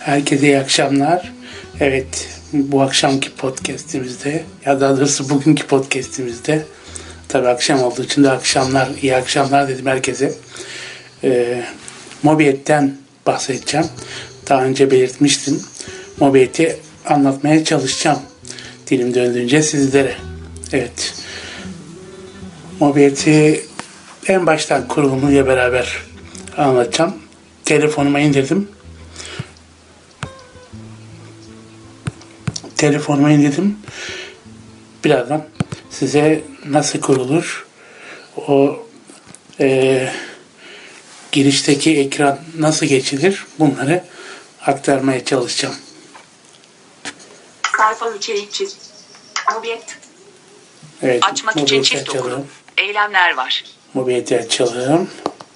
Herkese iyi akşamlar. Evet, bu akşamki podcastimizde, ya daha doğrusu bugünkü podcastimizde, tabii akşam olduğu için de akşamlar, iyi akşamlar dedim herkese. Mobiyetten bahsedeceğim. Daha önce belirtmiştim. Mobiyeti anlatmaya çalışacağım dilim döndüğünce sizlere. Evet. Mobiyeti en baştan kurulumuyla beraber anlatacağım. Telefonuma indirdim. Birazdan size nasıl kurulur, o girişteki ekran nasıl geçilir, bunları aktarmaya çalışacağım. Sayfa 3'e çiz. Mobiyet. Evet, Açmak için çift dokunun. Eylemler var. Mobiyeti açalım.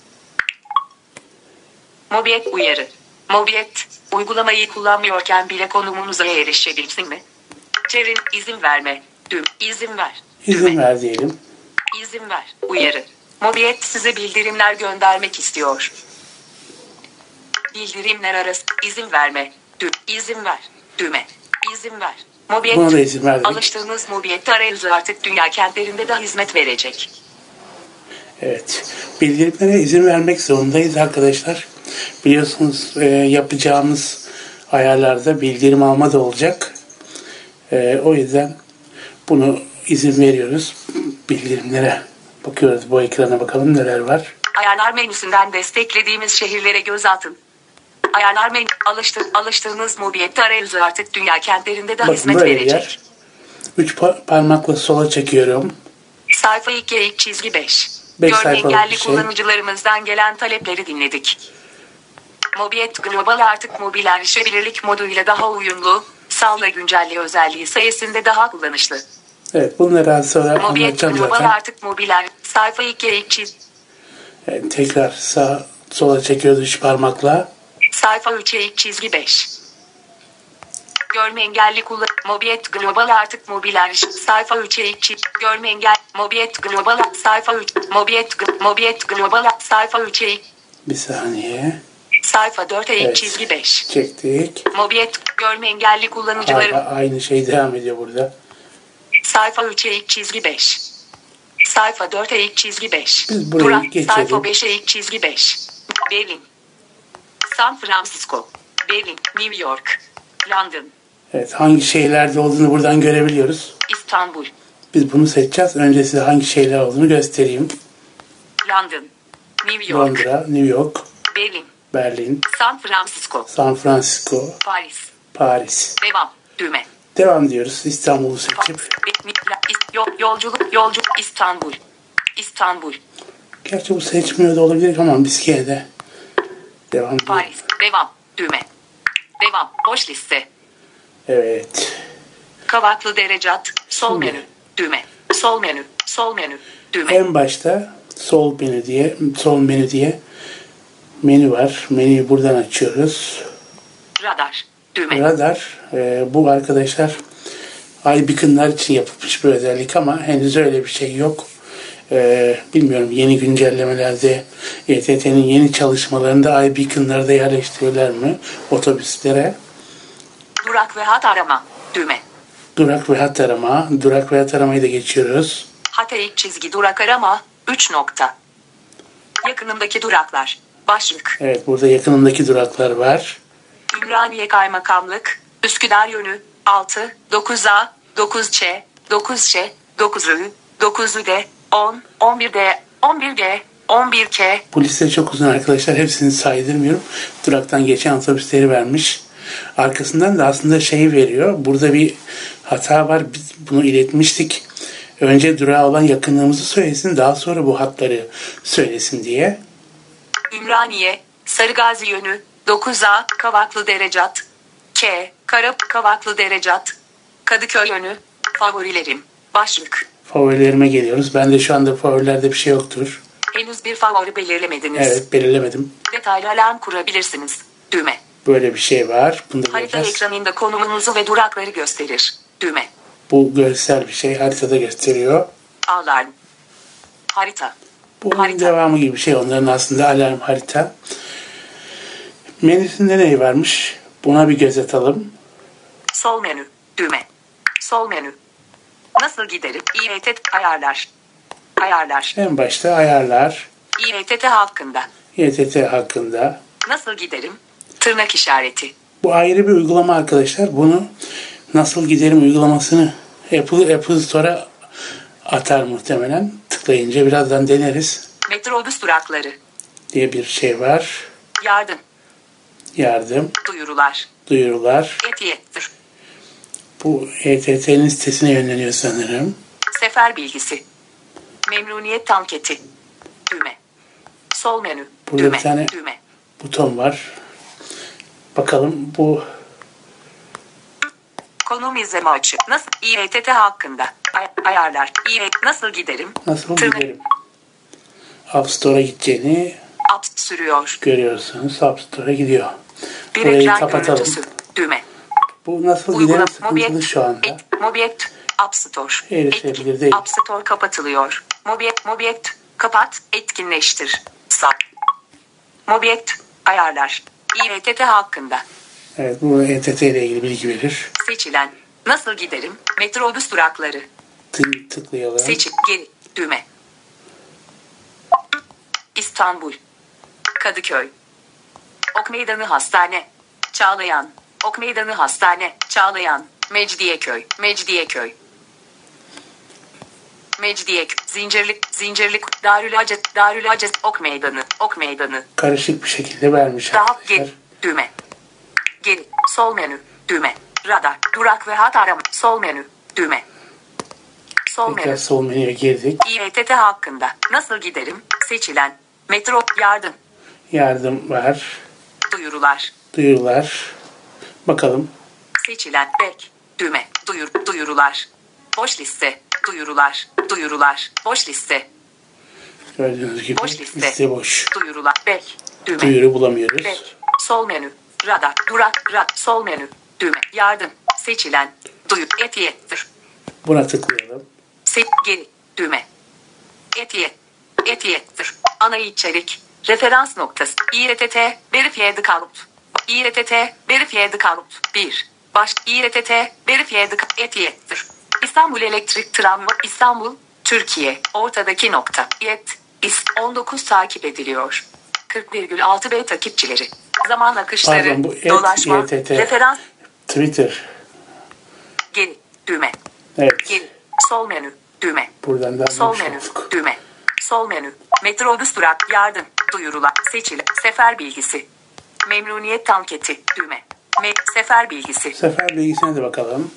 Mobiyet uyarı. Mobiyet, uygulamayı kullanmıyorken bile konumunuza erişebilsin mi? Çevrim, izin verme. Düğüm, izin ver. İzin ver diyelim. İzin ver. Uyarı. Mobiyet size bildirimler göndermek istiyor. Bildirimler arası. İzin verme. Düğüm, izin ver. Düğme. İzin ver. Mobiyet. Buna da izin verdik. Alıştığınız Mobiyet arayüzü artık dünya kentlerinde de hizmet verecek. Evet. Bildirimlere izin vermek zorundayız arkadaşlar. Biliyorsunuz yapacağımız ayarlarda bildirim alma da olacak. O yüzden bunu izin veriyoruz. Bildirimlere bakıyoruz. Bu ekrana bakalım neler var. Ayarlar menüsünden desteklediğimiz şehirlere göz atın. Ayarlar menü alıştığınız Mobiyet arayüzü artık dünya kentlerinde de hizmet verecek. 3 parmakla sola çekiyorum. Sayfa 2'ye çizgi 5. 5 Görme sayfalık engelli bir şey. kullanıcılarımızdan gelen talepleri dinledik. Mobiyet Global artık mobil erişebilirlik moduyla daha uyumlu, sağla güncelli özelliği sayesinde daha kullanışlı. Evet, bunları az sonra Mobiyet anlatacağım Global zaten. artık mobil sayfa 2'ye çiz. Evet, tekrar sola çekiyoruz 3 parmakla. Sayfa 3'e çizgi 5. Görme engelli Mobiyet Global artık mobil sayfa 3'e çiz. Görme engel Mobiyet Global sayfa 3. Mobiyet Global sayfa 3'e. Bir saniye. Sayfa 4'e Evet, çizgi 5. çektik. Mobiyet görme engelli kullanıcıların. Aynı şey devam ediyor burada. Sayfa 3'e çizgi 5. Sayfa 4'e çizgi 5. Biz burayı geçelim. Sayfa 5'e çizgi 5. Berlin. San Francisco. Berlin. New York. London. Evet, hangi şehirlerde olduğunu buradan görebiliyoruz. İstanbul. Biz bunu seçeceğiz. Önce size hangi şehirler olduğunu göstereyim. London. New York. Londra, New York, Berlin. Berlin, San Francisco. San Francisco, Paris. Paris. Devam. Düğme. Devam diyoruz. İstanbul'u seçip. Yolculuk İstanbul. İstanbul. Gerçi bu seçmiyor da olabilir ama biz gene de devam diyoruz. Paris. Devam. Düğme. Devam. Boş liste. Evet. Kavaklı Derecat. Sol menü. Düğme. Sol menü. Sol menü. Düğme. En başta sol menü diye menü var. Menüyü buradan açıyoruz. Radar. Düğme. Radar, bu arkadaşlar iBeacon'lar için yapılmış bir özellik ama henüz öyle bir şey yok. Bilmiyorum, yeni güncellemelerde ETT'nin yeni çalışmalarında iBeacon'ları da yerleştiriyorlar mı otobüslere? Durak ve hat arama. Düğme. Durak ve hat arama. Durak ve hat aramayı da geçiyoruz. Hatay çizgi durak arama. 3 nokta. Yakınındaki duraklar. Başlık. Evet, burada yakınındaki duraklar var. Ümraniye Kaymakamlık. Üsküdar yönü. 6, 9A, 9C, 9Ş, 9I, 9D, 10, 11D, 11G, 11K. Bu liste çok uzun arkadaşlar. Hepsini saydırmıyorum. Duraktan geçen otobüsleri vermiş. Arkasından da aslında şey veriyor. Burada bir hata var. Biz bunu iletmiştik. Önce durağa olan yakınlığımızı söylesin. Daha sonra bu hatları söylesin diye. Ümraniye, Sarıgazi yönü, 9A, Kavaklı Derecat, K, Kavaklı Derecat, Kadıköy yönü, favorilerim, başlık. Favorilerime geliyoruz. Ben de şu anda favorilerde bir şey yoktur. Henüz bir favori belirlemediniz. Evet, belirlemedim. Detaylı alarm kurabilirsiniz. Düğme. Böyle bir şey var. Bunu da Harita göreceğiz. ekranında konumunuzu ve durakları gösterir. Düğme. Bu görsel bir şey. Haritada gösteriyor. Alarm. Harita. Bunun Harita. devamı gibi bir şey. Onların aslında alarm harita. Menüsünde ne varmış? Buna bir göz atalım. Sol menü. Düğme. Sol menü. Nasıl giderim? İETT ayarlar. Ayarlar. En başta ayarlar. İETT hakkında. İETT hakkında. Nasıl giderim? Tırnak işareti. Bu ayrı bir uygulama arkadaşlar. Bunu nasıl giderim uygulamasını Apple Store'a atar muhtemelen. Tıklayınca birazdan deneriz. Metrobüs durakları. Diye bir şey var. Yardım. Yardım. Duyurular. Duyurular. Etiyettir. Bu ETT'nin sitesine yönleniyor sanırım. Sefer bilgisi. Memnuniyet anketi. Düğme. Sol menü. Burada Düğme. bir tane Düğme. buton var. Bakalım bu Konum izleme açı. Nasıl? İETT hakkında. Ayarlar. Nasıl giderim? nasıl giderim? App Store'a gideceğini App sürüyor. görüyorsunuz. App Store'a gidiyor. Bir Burayı ekran kapatalım. görüntüsü. Düğme. Bu nasıl giderim Uygulama. sıkıntılı şu anda. Mobiet. App Store. Erişilebilir değil. App Store kapatılıyor. Mobiet. Kapat. Etkinleştir. Sağ. Mobiet. Ayarlar. İETT hakkında. Evet, bu ETT ile ilgili bilgi verir. Seçilen. Nasıl giderim? Metrobüs durakları. Tıklayalım. Seçim. Geri. Düğme. İstanbul. Kadıköy. Ok Meydanı Hastane. Çağlayan. Ok Meydanı Hastane. Çağlayan. Mecidiyeköy. Mecidiyeköy. Zincirlik. Darülacet. Ok Meydanı. Ok Meydanı. Karışık bir şekilde vermiş Daha arkadaşlar. geri. Düğme. Geri. Sol menü. Düğme. Radar. Durak ve hat arama. Sol menü. Düğme. Sol Tekrar menü. sol menüye girdik. İETT hakkında. Nasıl giderim? Seçilen. Metro. Yardım. Yardım var. Duyurular. Duyurular. Bakalım. Seçilen. Bek. Düğme. Duyurular. Boş liste. Duyurular. Boş liste. Gördüğünüz gibi Boş liste. liste boş. Duyurular. Bek. Düğme. Duyuru bulamıyoruz. Bek. Sol menü. Radar. Durak. Sol menü. Düğme. Yardım. Seçilen. Etiyettir. Buna tıklayalım. Geri. Düğme. Etiyettir. Ana içerik. Referans noktası. İETT. Verified account. İETT. Verified account. 1. İETT. Verified etiyettir. İstanbul Elektrik Tramvay. İstanbul. Türkiye. Ortadaki nokta. 19 takip ediliyor. 40,6 B takipçileri. Zaman akışları. Pardon, bu Dolaşma. ETT. Referans. Twitter. Geri. Düğme. Evet. Geri. Sol menü. Düğme. Buradan da Sol anlamış menü. olduk. Düğme. Sol menü. Metrobüs durak. Yardım. Duyurular. Seçili. Sefer bilgisi. Memnuniyet anketi. Düğme. Sefer bilgisi. Sefer bilgisine de bakalım.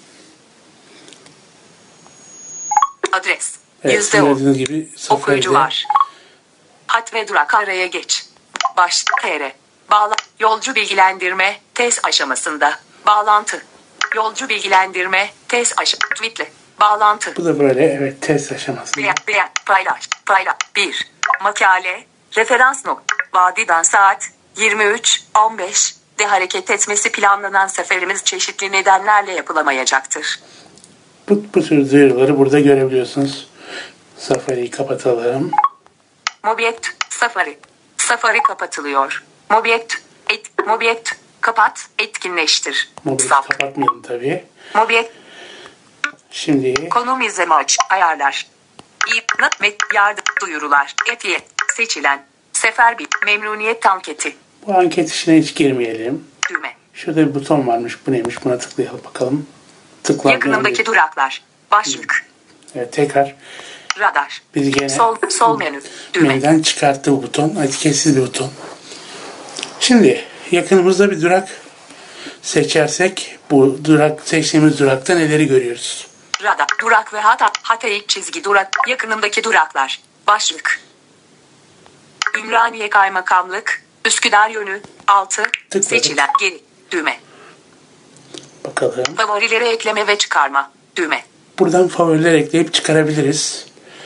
Adres. Evet, %10. gördüğünüz gibi Okuyucu seferde var. Hat ve durak araya geç. Baş. TR. Bağla. Yolcu bilgilendirme. Test aşamasında. Bağlantı. Yolcu bilgilendirme. Test Tweetle. Bağlantı. bu da böyle evet test aşamasında. Paylaş. 1. Makale. Referans nokta. Vadiden saat 23:15 de hareket etmesi planlanan seferimiz çeşitli nedenlerle yapılamayacaktır. Bu tür duyuruları burada görebiliyorsunuz. Safari'yi kapatalım. Mobiet. Safari. Safari kapatılıyor. Mobiet. Kapat. Etkinleştir. Mobil'i Saf. kapatmayalım tabii. Mobiet. Şimdi Konum izleme aç. Ayarlar. Yardım. Duyurular. Etiyet. Seçilen. Sefer bir. Memnuniyet anketi. bu anket işine hiç girmeyelim. Düğme. Şurada bir buton varmış. Bu neymiş? Buna tıklayalım bakalım. Tıklanmayan Yakınındaki bir- duraklar. Başlık. Evet, tekrar Radar. biz gene Sol menü. Düğme. menüden çıkarttı bu buton. Etiketsiz bir buton. Şimdi yakınımızda bir durak seçersek bu seçtiğimiz durakta neleri görüyoruz? Radar. Durak ve hat eğik çizgi durak. Yakınındaki duraklar. Başlık. Ümraniye Kaymakamlık. Üsküdar yönü. 6. Tıkladık. Seçilen. Geri. Düğme. Bakalım. Favorilere ekleme ve çıkarma. Düğme. Buradan favoriler ekleyip çıkarabiliriz.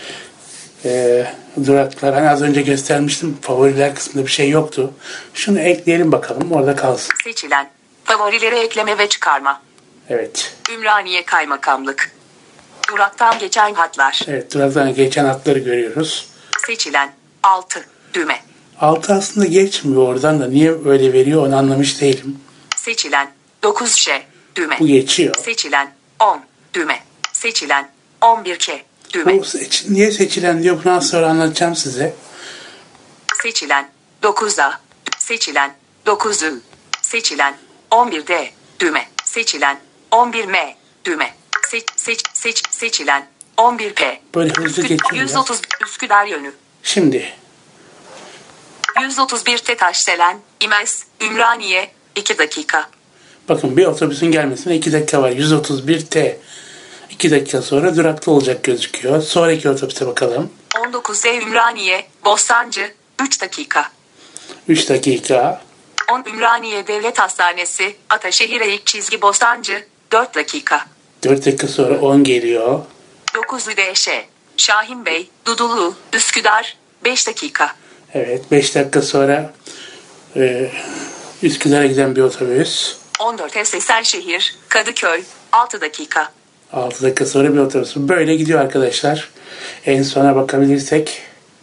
Duraklar hani az önce göstermiştim. Favoriler kısmında bir şey yoktu. Şunu ekleyelim bakalım. Orada kalsın. Seçilen. Favorilere ekleme ve çıkarma. Evet. Ümraniye Kaymakamlık. Duraktan geçen hatlar. Evet. Duraktan geçen hatları görüyoruz. Seçilen. 6. Düğme. Altı aslında geçmiyor oradan da. Niye öyle veriyor onu anlamış değilim. Seçilen. 9Ş düğme. Bu geçiyor. Seçilen 10 düğme. Seçilen 11K düğme. Niye seçilen diyor, bunu az sonra anlatacağım size. Seçilen 9A. Seçilen 9Ü. Seçilen 11D düğme. Seçilen 11M düğme. Seçilen 11P. Böyle hızlı geçiyor. 130 Üsküdar yönü. Şimdi 131 Taşdelen, İmez, Ümraniye, 2 dakika. bakın, bir otobüsün gelmesine 2 dakika var. 131 T. 2 dakika sonra durakta olacak gözüküyor. Sonraki otobüse bakalım. 19Z Ümraniye, Bostancı, 3 dakika. 3 dakika. 10 Ümraniye Devlet Hastanesi, Ataşehir Eğik çizgi Bostancı, 4 dakika. 4 dakika sonra 10 geliyor. 9 ÜDŞ, Şahin Bey, Dudullu, Üsküdar, 5 dakika. Evet, 5 dakika sonra Üsküdar'a giden bir otobüs. 14 Esenşehir, Kadıköy, 6 dakika. 6 dakika sonra bir otobüs. Böyle gidiyor arkadaşlar. En sona bakabilirsek.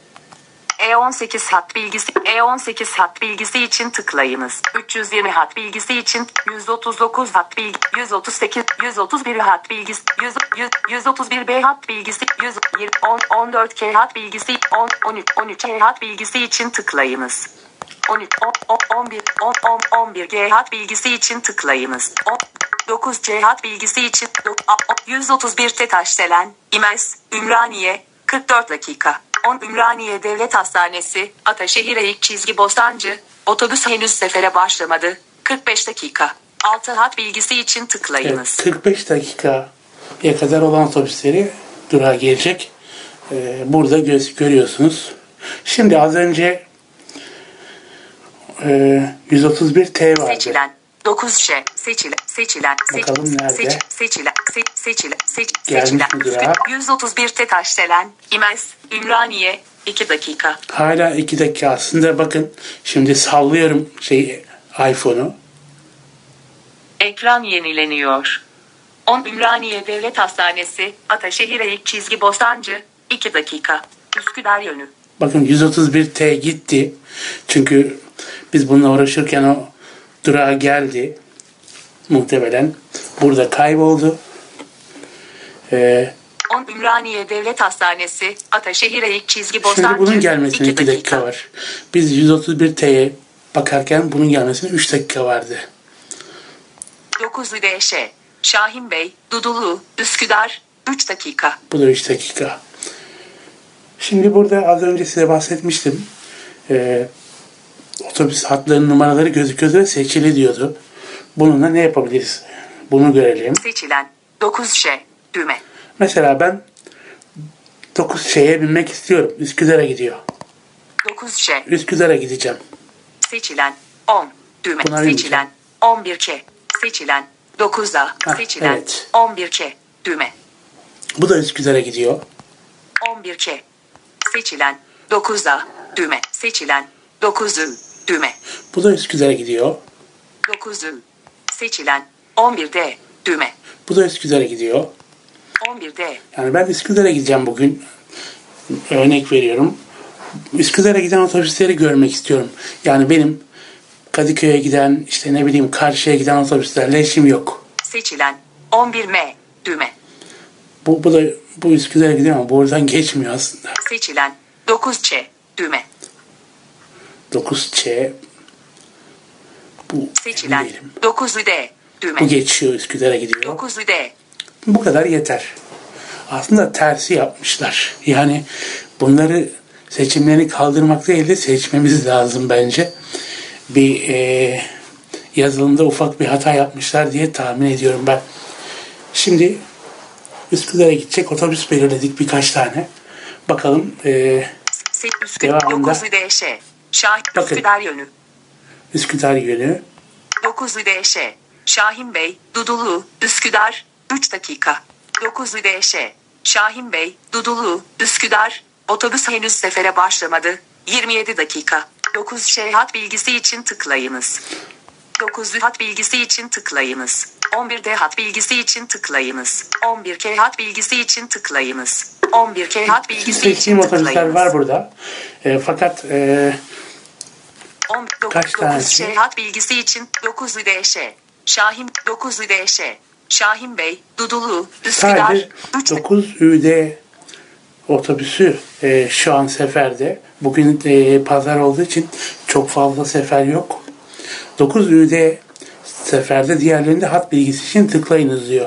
E18 hat bilgisi için tıklayınız. 320 hat bilgisi için 139 hat bilgi 138 131 hat bilgisi 131 B hat bilgisi 120 14 K hat bilgisi 13 K hat bilgisi için tıklayınız. 11 G hat bilgisi için tıklayınız. 9 C hat bilgisi için 131 Taşdelen, İmez, Ümraniye, 44 dakika. 10 Ümraniye Devlet Hastanesi, Ataşehir Eğik çizgi Bostancı, otobüs henüz sefere başlamadı, 45 dakika. 6 hat bilgisi için tıklayınız. Evet, 45 dakikaya kadar olan otobüsleri durağa gelecek. Burada görüyorsunuz. Şimdi az önce 131 T vardı. Seçilen 9Ş seçilen bakalım nerede? Seçilen 131 Taşdelen, İmez, Ümraniye, 2 dakika. Hala 2 dakika aslında, bakın şimdi sallıyorum iPhone'u. Ekran yenileniyor. 10 Ümraniye Devlet Hastanesi, Ataşehir Eğik çizgi Bostancı, 2 dakika. Üsküdar yönü. Bakın 131 T gitti. Çünkü biz bununla uğraşırken o durağa geldi. Muhtemelen burada kayboldu. 10 Ümraniye Devlet Hastanesi, Ataşehir Eğik çizgi Bostancı, şimdi bunun gelmesine 2 dakika var. Biz 131 T'ye bakarken bunun gelmesine 3 dakika vardı. 9 ÜDŞ, Şahin Bey, Dudullu, Üsküdar, 3 dakika. Bu da 3 dakika. Şimdi burada az önce size bahsetmiştim. Otobüs hatlarının numaraları gözüküyordu ve seçili diyordu. Bununla ne yapabiliriz? Bunu görelim. Seçilen 9Ş düğme. Mesela ben 9Ş'ye binmek istiyorum. Üsküdar'a gidiyor. 9Ş. Üsküdar'a gideceğim. Seçilen 10 düğme. Buna Seçilen 11K. Seçilen 9A. Seçilen evet. 11K düğme. Bu da Üsküdar'a gidiyor. 11K. Seçilen 9A düğme. Seçilen 9Ü düğme. Bu da Üsküdar'a gidiyor. 9Ü. Seçilen 11D düğme. Bu da Üsküdar'a gidiyor. 11D. Yani ben Üsküdar'a gideceğim bugün. Örnek veriyorum. Üsküdar'a giden otobüsleri görmek istiyorum. Yani benim Kadıköy'e giden, işte ne bileyim Karşı'ya giden otobüslerle işim yok. Seçilen 11M düğme. Bu Üsküdar'a gidiyor ama buradan geçmiyor aslında. Seçilen 9Ç düğme. 9Ç. Bu seçilen 9'ü düğme. Bu geçiyor, Üsküdar'a gidiyor. 9'ü. Bu kadar yeter. Aslında tersi yapmışlar. Yani bunları, seçimlerini kaldırmak değil de seçmemiz lazım bence. Bir yazılımda ufak bir hata yapmışlar diye tahmin ediyorum ben. Şimdi Üsküdar'a gidecek otobüs belirledik birkaç tane. Bakalım devamında. 9'ü Şahin Bakın. Üsküdar yönü. Üsküdar yönü. 9'ü Şahin Bey, Dudullu, Üsküdar, 3 dakika. 9'ü Şahin Bey, Dudullu, Üsküdar, otobüs henüz sefere başlamadı, 27 dakika. 9 hat bilgisi için tıklayınız. 9 hat bilgisi için tıklayınız. 11 hat bilgisi için tıklayınız. 11 hat bilgisi için tıklayınız. 11 hat bilgisi için Seçtiğim otobüsler tıklayınız. var burada. Fakat kaç tanesi? 9 hat bilgisi için 9'ü Şahin 9 ÜDŞ. Şahin Bey, Dudullu, Üsküdar. Sadece 3 9 ÜD otobüsü şu an seferde. Bugün pazar olduğu için çok fazla sefer yok. 9 ÜD seferde, diğerlerinde hat bilgisi için tıklayınız diyor.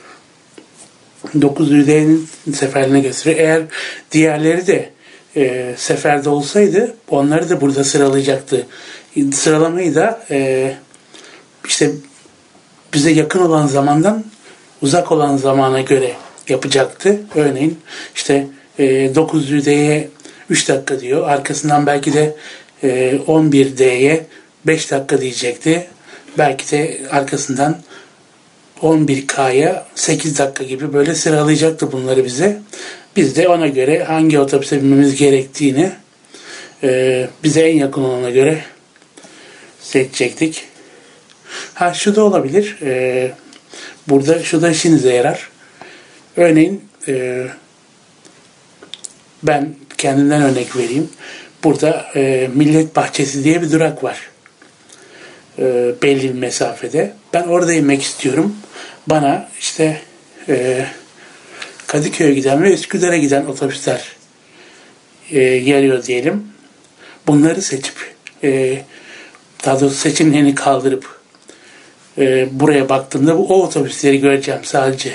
9 ÜD'nin seferine gösteriyor. Eğer diğerleri de seferde olsaydı onları da burada sıralayacaktı. Sıralamayı da işte bize yakın olan zamandan uzak olan zamana göre yapacaktı. Örneğin işte 900D'ye 3 dakika diyor. Arkasından belki de 11D'ye 5 dakika diyecekti. Belki de arkasından 11K'ya 8 dakika gibi böyle sıralayacaktı bunları bize. Biz de ona göre hangi otobüse binmemiz gerektiğini bize en yakın olana göre seçecektik. Ha, şu da olabilir. Burada şu da işinize yarar. Örneğin ben kendimden örnek vereyim. Burada Millet Bahçesi diye bir durak var. Belli bir mesafede. Ben orada inmek istiyorum. Bana işte Kadıköy'e giden ve Üsküdar'a giden otobüsler geliyor diyelim. Bunları seçip daha doğrusu seçimlerini kaldırıp buraya baktığımda o otobüsleri göreceğim sadece.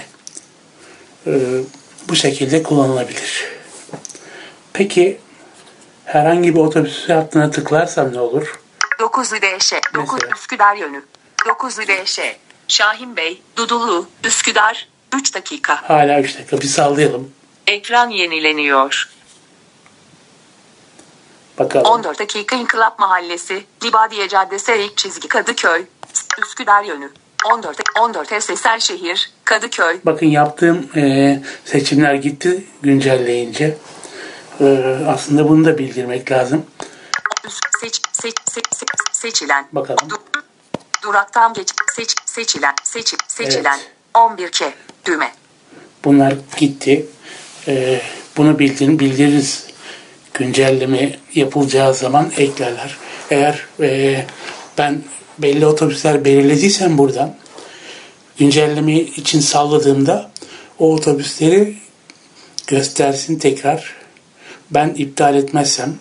Bu şekilde kullanılabilir. Peki herhangi bir otobüs hattına tıklarsam ne olur? 9 ÜDŞ, 9 Üsküdar yönü. 9 ÜDŞ, Şahin Bey, Dudullu, Üsküdar, 3 dakika. Hala 3 dakika. Bir sallayalım. Ekran yenileniyor. Bakalım. 14 dakika İnkılap Mahallesi, Libadiye Caddesi Eğik çizgi Kadıköy, Üsküdar yönü. 14 Esenşehir, Kadıköy. Bakın yaptığım seçimler gitti güncelleyince. Aslında bunu da bildirmek lazım. Seçilen. Bakalım. Duraktan geç. Seçilen. Evet. 11K. Düğme. Bunlar gitti. Bunu bildiririz. Güncelleme yapılacağı zaman eklerler. Eğer ben belli otobüsler belirlediysem buradan güncelleme için salladığımda o otobüsleri göstersin tekrar. Ben iptal etmezsem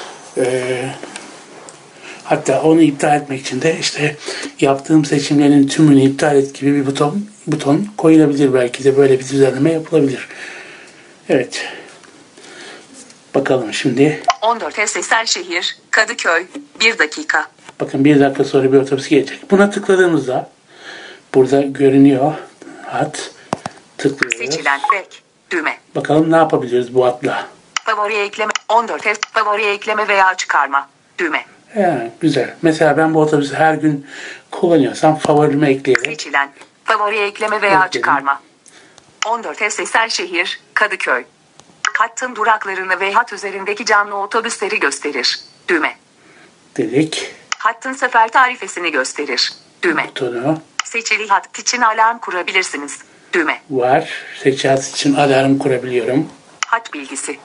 hatta onu iptal etmek için de işte yaptığım seçimlerin tümünü iptal et gibi bir buton koyulabilir, belki de böyle bir düzenleme yapılabilir. Evet. Bakalım şimdi. 14 Esenşehir, Kadıköy, 1 dakika. Bakın 1 dakika sonra bir otobüs gelecek. Buna tıkladığımızda burada görünüyor hat. Tıklıyoruz. Seçilen bek. Düğme. Bakalım ne yapabiliriz bu hatla. Favoriye ekleme. 14 favoriye ekleme veya çıkarma. Düğme. Güzel. Mesela ben bu otobüsü her gün kullanıyorsam favorime ekleyelim. Seçilen. Favoriye ekleme veya çıkarma. 14 Esenşehir, Kadıköy. Hattın duraklarını ve hat üzerindeki canlı otobüsleri gösterir. Düğme. Dedik. Hattın sefer tarifesini gösterir. Düğme. Butonu Seçili hat için alarm kurabilirsiniz. Düğme. var. Seçili hat için alarm kurabiliyorum. Hat bilgisi.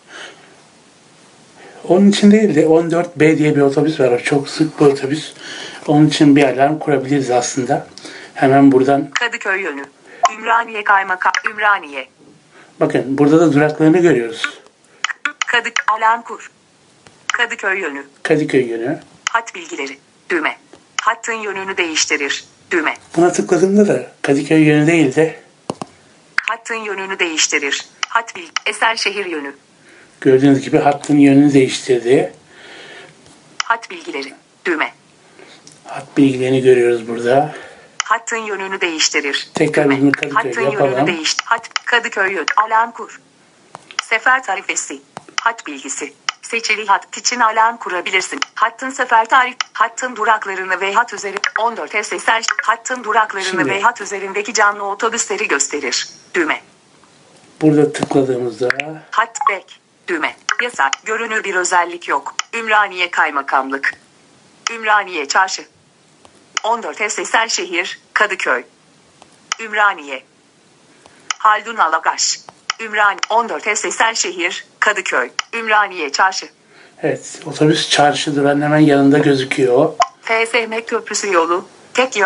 Onun için değil de 14B diye bir otobüs var. O çok sık bir otobüs. Onun için bir alarm kurabiliriz aslında. Hemen buradan. Kadıköy yönü. Ümraniye Kaymakam. Ümraniye. Bakın burada da duraklarını görüyoruz. Alarm kur. Kadıköy yönü. Kadıköy yönü. Hat bilgileri. Düğme. Hattın yönünü değiştirir. Düğme. Buna tıkladığımda da Kadıköy yönü değil de hattın yönünü değiştirir. Hat bilgi. Esenşehir yönü. gördüğünüz gibi hattın yönünü değiştirdi. Hat bilgileri. Düğme. Hat bilgilerini görüyoruz burada. Hattın yönünü değiştirir. Tekrar Düğme. bunu Kadıköy Hattın yapalım. yönünü değiştir. Kadıköy yönü. Alarm kur. Sefer tarifesi. Hat bilgisi. Seçili hat için alarm kurabilirsin. Hattın sefer tarif, hattın duraklarını ve hat üzeri 14 Esenşehir, hattın duraklarını ve hat üzerindeki canlı otobüsleri gösterir. Düğme. Burada tıkladığımızda hat bek. Düğme. Yasak. Görünür bir özellik yok. Ümraniye Kaymakamlık. Ümraniye Çarşı. 14 Esenşehir, Kadıköy. Ümraniye. Haldun Alagaş. 14 Esenşehir, Kadıköy. Ümraniye Çarşı. evet, otobüs çarşı duran hemen yanında gözüküyor. FSM Köprüsü yolu. Tek yön.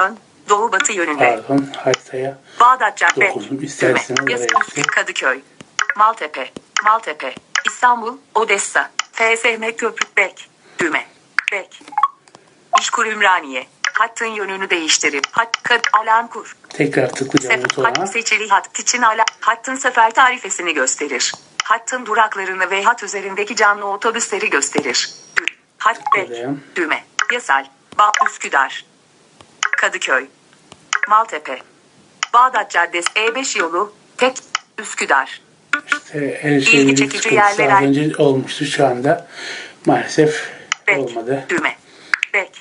Doğu batı yönünde. Pardon, haritaya Bağdat Cadde. dokundum. İsterseniz Düğme. neresi? Kadıköy. Maltepe. Maltepe. İstanbul. Odessa. FSM Köprü. Bek. Düğme. Bek. İşkur Ümraniye. Hattın yönünü değiştirip alarm kur. Tekrar tıklayacağım butona. Seçili hat için hattın sefer tarifesini gösterir. Hattın duraklarını ve hat üzerindeki canlı otobüsleri gösterir. Hat bek. Düğme. Yasal. Üsküdar. Kadıköy. Maltepe. Bağdat Caddesi. E5 yolu. Tek. Üsküdar. İşte her şeyin sıkıntısı az önce olmuştu, şu anda maalesef bek. olmadı. Düğme. Bek.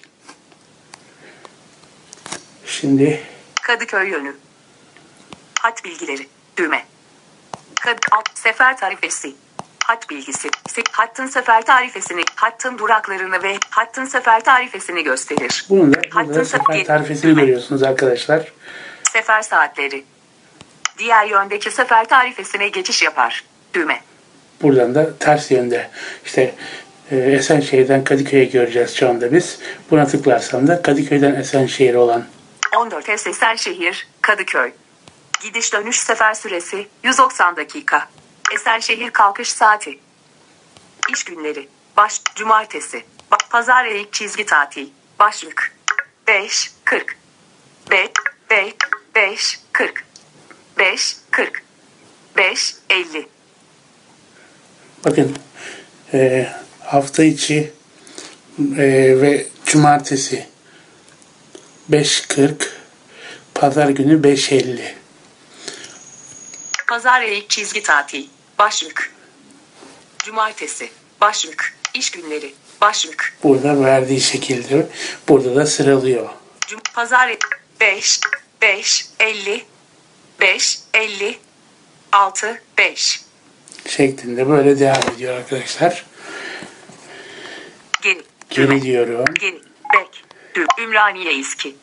Şimdi Kadıköy yönü. Hat bilgileri. Düğme. Sefer tarifesi. Hat bilgisi. Hattın sefer tarifesini, hattın duraklarını ve hattın sefer tarifesini gösterir. Bunun da burada sefer tarifesini görüyorsunuz arkadaşlar. Sefer saatleri. Diğer yöndeki sefer tarifesine geçiş yapar. Düğme. Buradan da ters yönde. İşte Esenşehir'den Kadıköy'e göreceğiz şu anda biz. Buna tıklarsam da Kadıköy'den Esenşehir olan 14 Esenşehir, Kadıköy. Gidiş dönüş sefer süresi 190 dakika. Esenşehir kalkış saati. İş günleri. Cumartesi. Pazar eğik çizgi tatil. Başlık. 5.40. 5.40. 5.40. 5.50. Bakın hafta içi ve cumartesi 5.40, pazar günü 5.50. Pazar eğik çizgi tatil. Başlık. Cumartesi. Başlık. İş günleri. Başlık. Burada verdiği şekilde burada da sıralıyor. Pazar 5.50 5.50 6.5 şeklinde böyle devam ediyor arkadaşlar. Geri diyorum. Geri. Bek. Ümraniye İSKİ.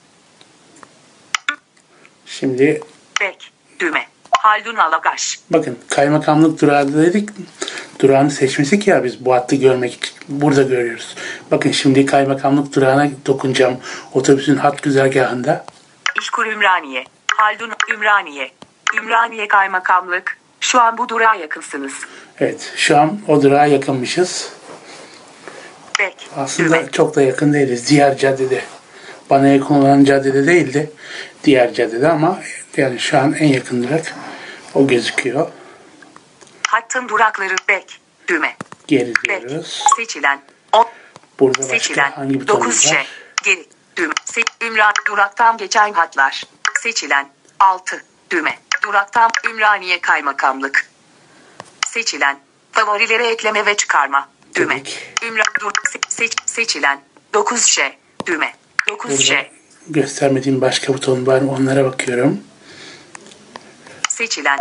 Şimdi Bek. Düğme. Haldun Alagaş. Bakın kaymakamlık durağı dedik. Durağını seçmiştik ya biz bu hattı görmek için. Burada görüyoruz. Bakın şimdi kaymakamlık durağına dokunacağım. Otobüsün hat güzergahında. İşkur Ümraniye. Haldun Ümraniye. Ümraniye Kaymakamlık. Şu an bu durağa yakınsınız. Evet, şu an o durağa yakınmışız. Bek. Aslında Düğme. çok da yakın değiliz. Diğer caddede. Bana yakın olan caddede değildi. Diğer caddede ama yani şu an en yakın durak o gözüküyor. Hattın durakları bek. Düğme. Geri diyoruz. Seçilen. Burada seçilen. başka hangi butonumuz 9 var? Geri. Düğme. Duraktan geçen hatlar. Seçilen. 6. Düğme. Duraktan Ümraniye Kaymakamlık. Seçilen. Favorilere ekleme ve çıkarma. Düğme. Dedik. Seçilen. 9 Düğme. 9 Burada göstermediğim başka buton var mı? Onlara bakıyorum. Seçilen.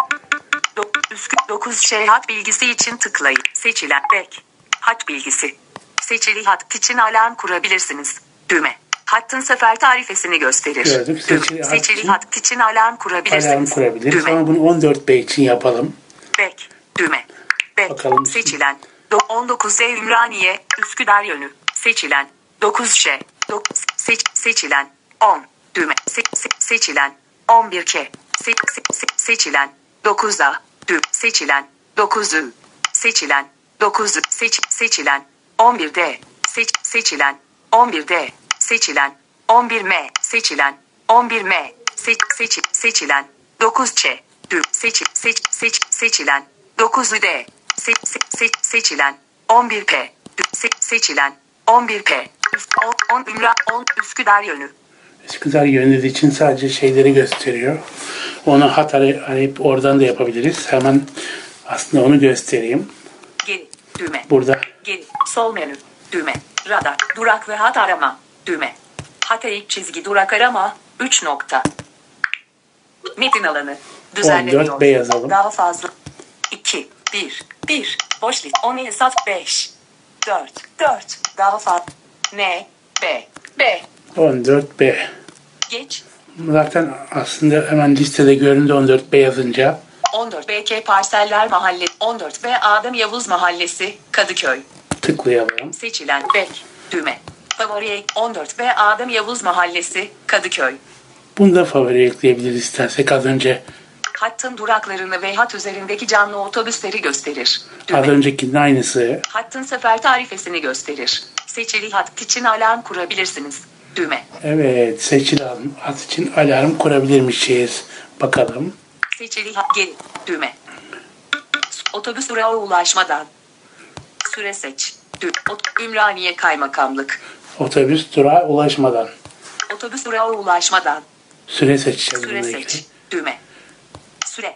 9 hat bilgisi için tıklayın. Seçilen. Bek. Hat bilgisi. Seçili hat için alarm kurabilirsiniz. Düğme. Hattın sefer tarifesini gösterir. Gördük. Seçili hat için alarm kurabilirsiniz. Alarm kurabiliriz. Düğme. Ama bunu 14B için yapalım. Bek. Düğme. Bek. Bakalım. Seçilen. 19 Ümraniye. Üsküdar yönü. Seçilen. 9 seçilen. 10. Düğme. Seçilen. 11 seçilen. 9'a. Düğme. Seçilen. 9'u. Seçilen. 9'u. Seçilen. 11'de. Seçilen. 11'de. Seçilen. 11M. Seçilen. 11M. Seçilen. 9C. Düğme. Seçilen. 9D. Seçilen. 11P. Seçilen. 11P. 10 Üsküdar yönü. Üsküdar yönü için sadece şeyleri gösteriyor. Onu hat arayıp oradan da yapabiliriz. Hemen aslında onu göstereyim. Geri. Düğme. Burada. Geri. Sol menü. Düğme. Radar. Durak ve hat arama. Düğme. Hat eğik çizgi durak arama. 3 nokta. Metin alanı. Düzenleniyor. 14B yazalım. Daha fazla. 2. 1. Boş list. 10 hesap 5. 4. Daha fazla. N. B. 14B. Geç. Zaten aslında hemen listede göründü 14B yazınca. 14 BK Parseller Mahalle. 14 B Adem Yavuz Mahallesi. Kadıköy. Tıklayalım. Seçilen. Bek. Düğme. Favori 14 ve Adem Yavuz Mahallesi, Kadıköy. Bunu da favori ekleyebiliriz istersek az önce. Hattın duraklarını ve hat üzerindeki canlı otobüsleri gösterir. Az öncekinin aynısı. Hattın sefer tarifesini gösterir. Seçili hat için alarm kurabilirsiniz. Düğme. Evet, seçili hat için alarm kurabilirmişiz. Bakalım. Seçili hat geri. Düğme. Otobüs durağa ulaşmadan. Süre seç. Ümraniye Kaymakamlık. Otobüs durağa ulaşmadan. Otobüs durağa ulaşmadan. Süre seçeceğiz. Süre seç. Düğme. Süre.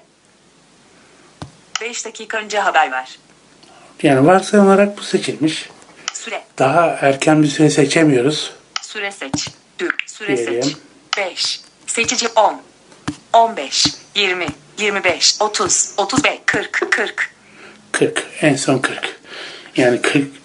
5 dakika önce haber ver. Yani varsayılarak bu seçilmiş. Süre. Daha erken bir süre seçemiyoruz. Süre seç. Düğme. Süre Diyelim. seç. 5. Seçici 10. 15. 20. 25. 30. 35. 40. 40. 40. En son 40. Yani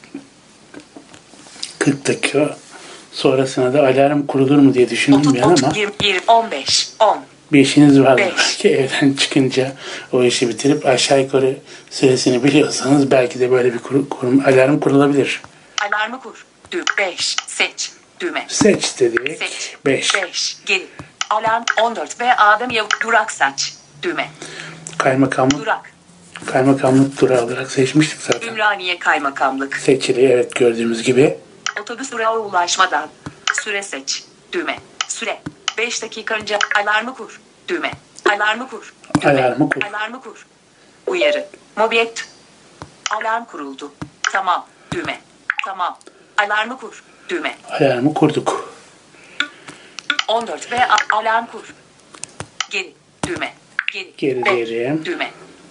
40 dakika sonrasına da alarm kurulur mu diye düşündüm yani ama 20, 15. 10. bir işiniz vardır Beş. belki evden çıkınca o işi bitirip aşağı yukarı süresini biliyorsanız belki de böyle bir alarm kurulabilir. Alarmı kur. Düğme. 5. Seç. Düğme. Seç dedik. Seç. 5. 5. Geri. Alarm 14 ve Adem Yavuz durak seç. Düğme. Kaymakamlık durağı olarak seçmiştik zaten. Ümraniye Kaymakamlık. Seçili, evet, gördüğümüz gibi. Otobüs durağa ulaşmadan. Süre seç. Düğme. Süre. 5 dakika önce alarmı kur. Düğme. Alarmı kur. Düğme. Alarmı kur. Alarmı kur. Uyarı. Mobilet. Alarm kuruldu. Tamam. Düğme. Tamam. Alarmı kur. Düğme. Alarmı kurduk. 14 ve alarm kur. Geri. Düğme. Geri diyelim. Düğme.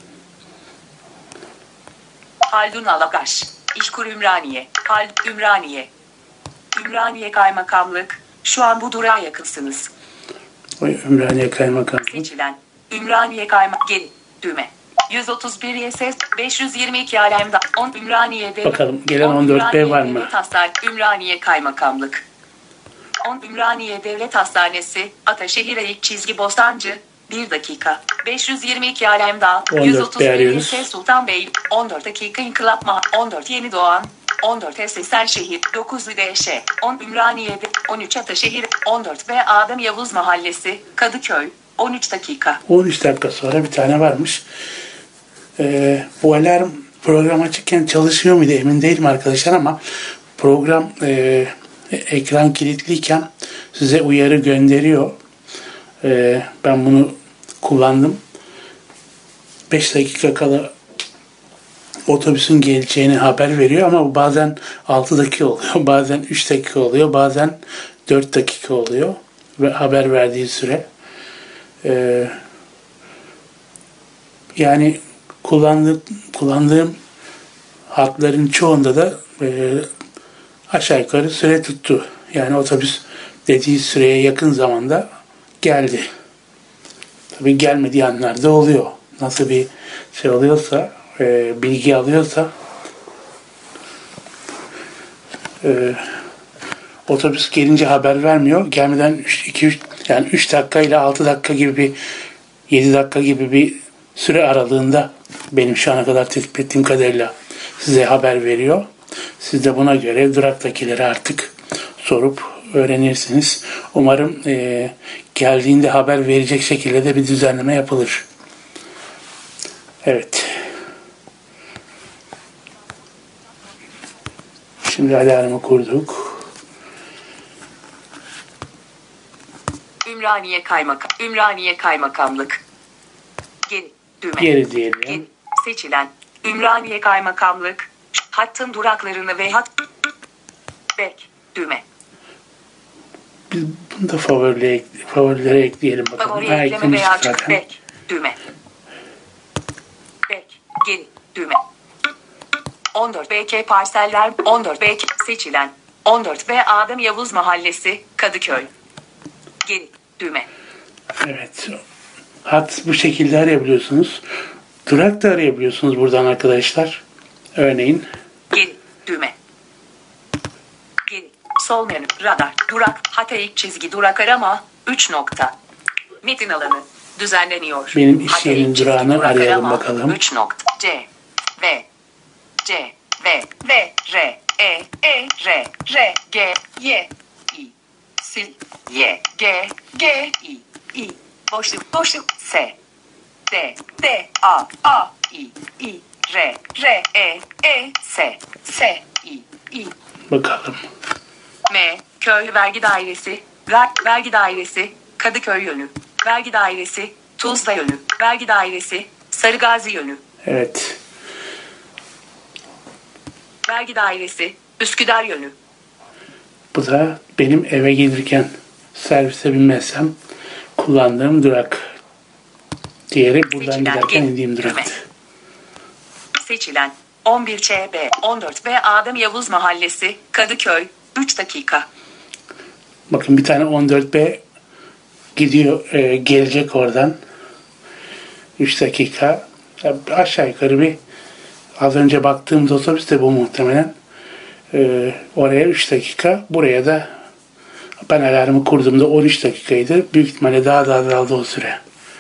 Haldun Alakaş. İşkur Ümraniye. Ümraniye. Ümraniye Kaymakamlık. Şu an bu durağa yakınsınız. Ümraniye Kaymakamlık. Seçilen. Ümraniye Geri. Düğme. 131 YSS 522 alemde 10 Ümraniye'de. Bakalım gelen 14B var mı? Ümraniye Kaymakamlık. 10 Ümraniye Devlet Hastanesi, Ataşehir Eğik Çizgi Bostancı, 1 dakika. 522 Alemdağ, 131 YS Sultanbeyli, 14 dakika İnkılap 14 Yeni Doğan, 14 Esenşehir, 9 DŞ, 10 Ümraniye'de, 13 Ataşehir, 14 ve Adem Yavuz Mahallesi, Kadıköy, 13 dakika. 13 dakika sonra bir tane varmış. Bu alarm program açıkken çalışıyor muydu emin değilim arkadaşlar ama program ekran kilitliyken size uyarı gönderiyor. Ben bunu kullandım. 5 dakika kala otobüsün geleceğini haber veriyor ama bu bazen 6 dakika oluyor, bazen 3 dakika oluyor, bazen 4 dakika oluyor ve haber verdiği süre. Yani kullandığım hatların çoğunda da aşağı yukarı süre tuttu. Yani otobüs dediği süreye yakın zamanda geldi. Tabii gelmediği anlarda oluyor. Nasıl bir şey oluyorsa, bilgi alıyorsa otobüs gelince haber vermiyor. Gelmeden 3 dakika ile 6 dakika gibi bir 7 dakika gibi bir süre aralığında benim şu ana kadar tespit ettiğim kadarıyla size haber veriyor. Siz de buna göre duraktakileri artık sorup öğrenirsiniz. Umarım geldiğinde haber verecek şekilde de bir düzenleme yapılır. Evet. Şimdi alarmı kurduk. Ümraniye Kaymakamlık. Geri. Düğme. Geri diyelim. Geri. Seçilen. Ümraniye Kaymakamlık. Hattın duraklarını ve bek. Düğme. Biz bunu da favorilere ekleyelim bakalım. Favori ekleme veya açık bek. Düğme. Bek. Geri. Düğme. 14 BK parseller 14 BK seçilen. 14 ve Adem Yavuz Mahallesi, Kadıköy. Geri. Düğme. Evet. Hat bu şekilde arayabiliyorsunuz. Durak da arayabiliyorsunuz buradan arkadaşlar. Örneğin. Geri. Düğme. Geri. Sol menü. Radar. Durak. Hata ilk çizgi durak arama. 3 nokta. Metin alanı. Düzenleniyor. Benim iş yerinin durağını arayalım bakalım. 3 nokta. C. V. C. V. V. R. R G Y I sil Y G G I boşluk S D A I R S I Bakalım. M köy vergi dairesi vergi dairesi Kadıköy yönü vergi dairesi Tuzla yönü vergi dairesi Sarıgazi yönü Evet. vergi dairesi Üsküdar yönü. Bu da benim eve gelirken servise binmezsem kullandığım durak. Diğeri buradan Seçilen giderken indiğim duraktı. Seçilen 11 ÇB 14 ve Adem Yavuz Mahallesi Kadıköy 3 dakika. Bakın bir tane 14B gidiyor, gelecek oradan. 3 dakika. Aşağı yukarı bir az önce baktığımız otobüs de bu muhtemelen. Oraya 3 dakika. Buraya da ben alarmı kurduğumda 13 dakikaydı. Büyük ihtimalle daha da azaldı o süre.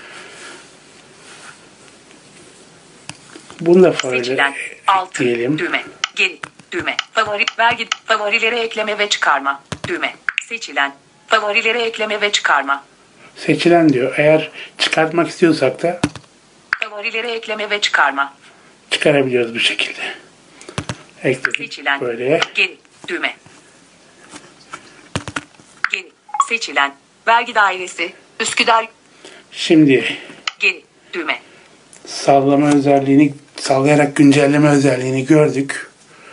Bunu da Seçilen altı diyelim. düğme geri düğme favorilere ekleme ve çıkarma düğme seçilen favorilere ekleme ve çıkarma Seçilen diyor. Eğer çıkartmak istiyorsak da favorilere ekleme ve çıkarma çıkarabiliyoruz bu şekilde. Ekledik seçilen böyle. geri düğme geri seçilen vergi dairesi Üsküdar Şimdi geri düğme sallama özelliğini, sallayarak güncelleme özelliğini gördük.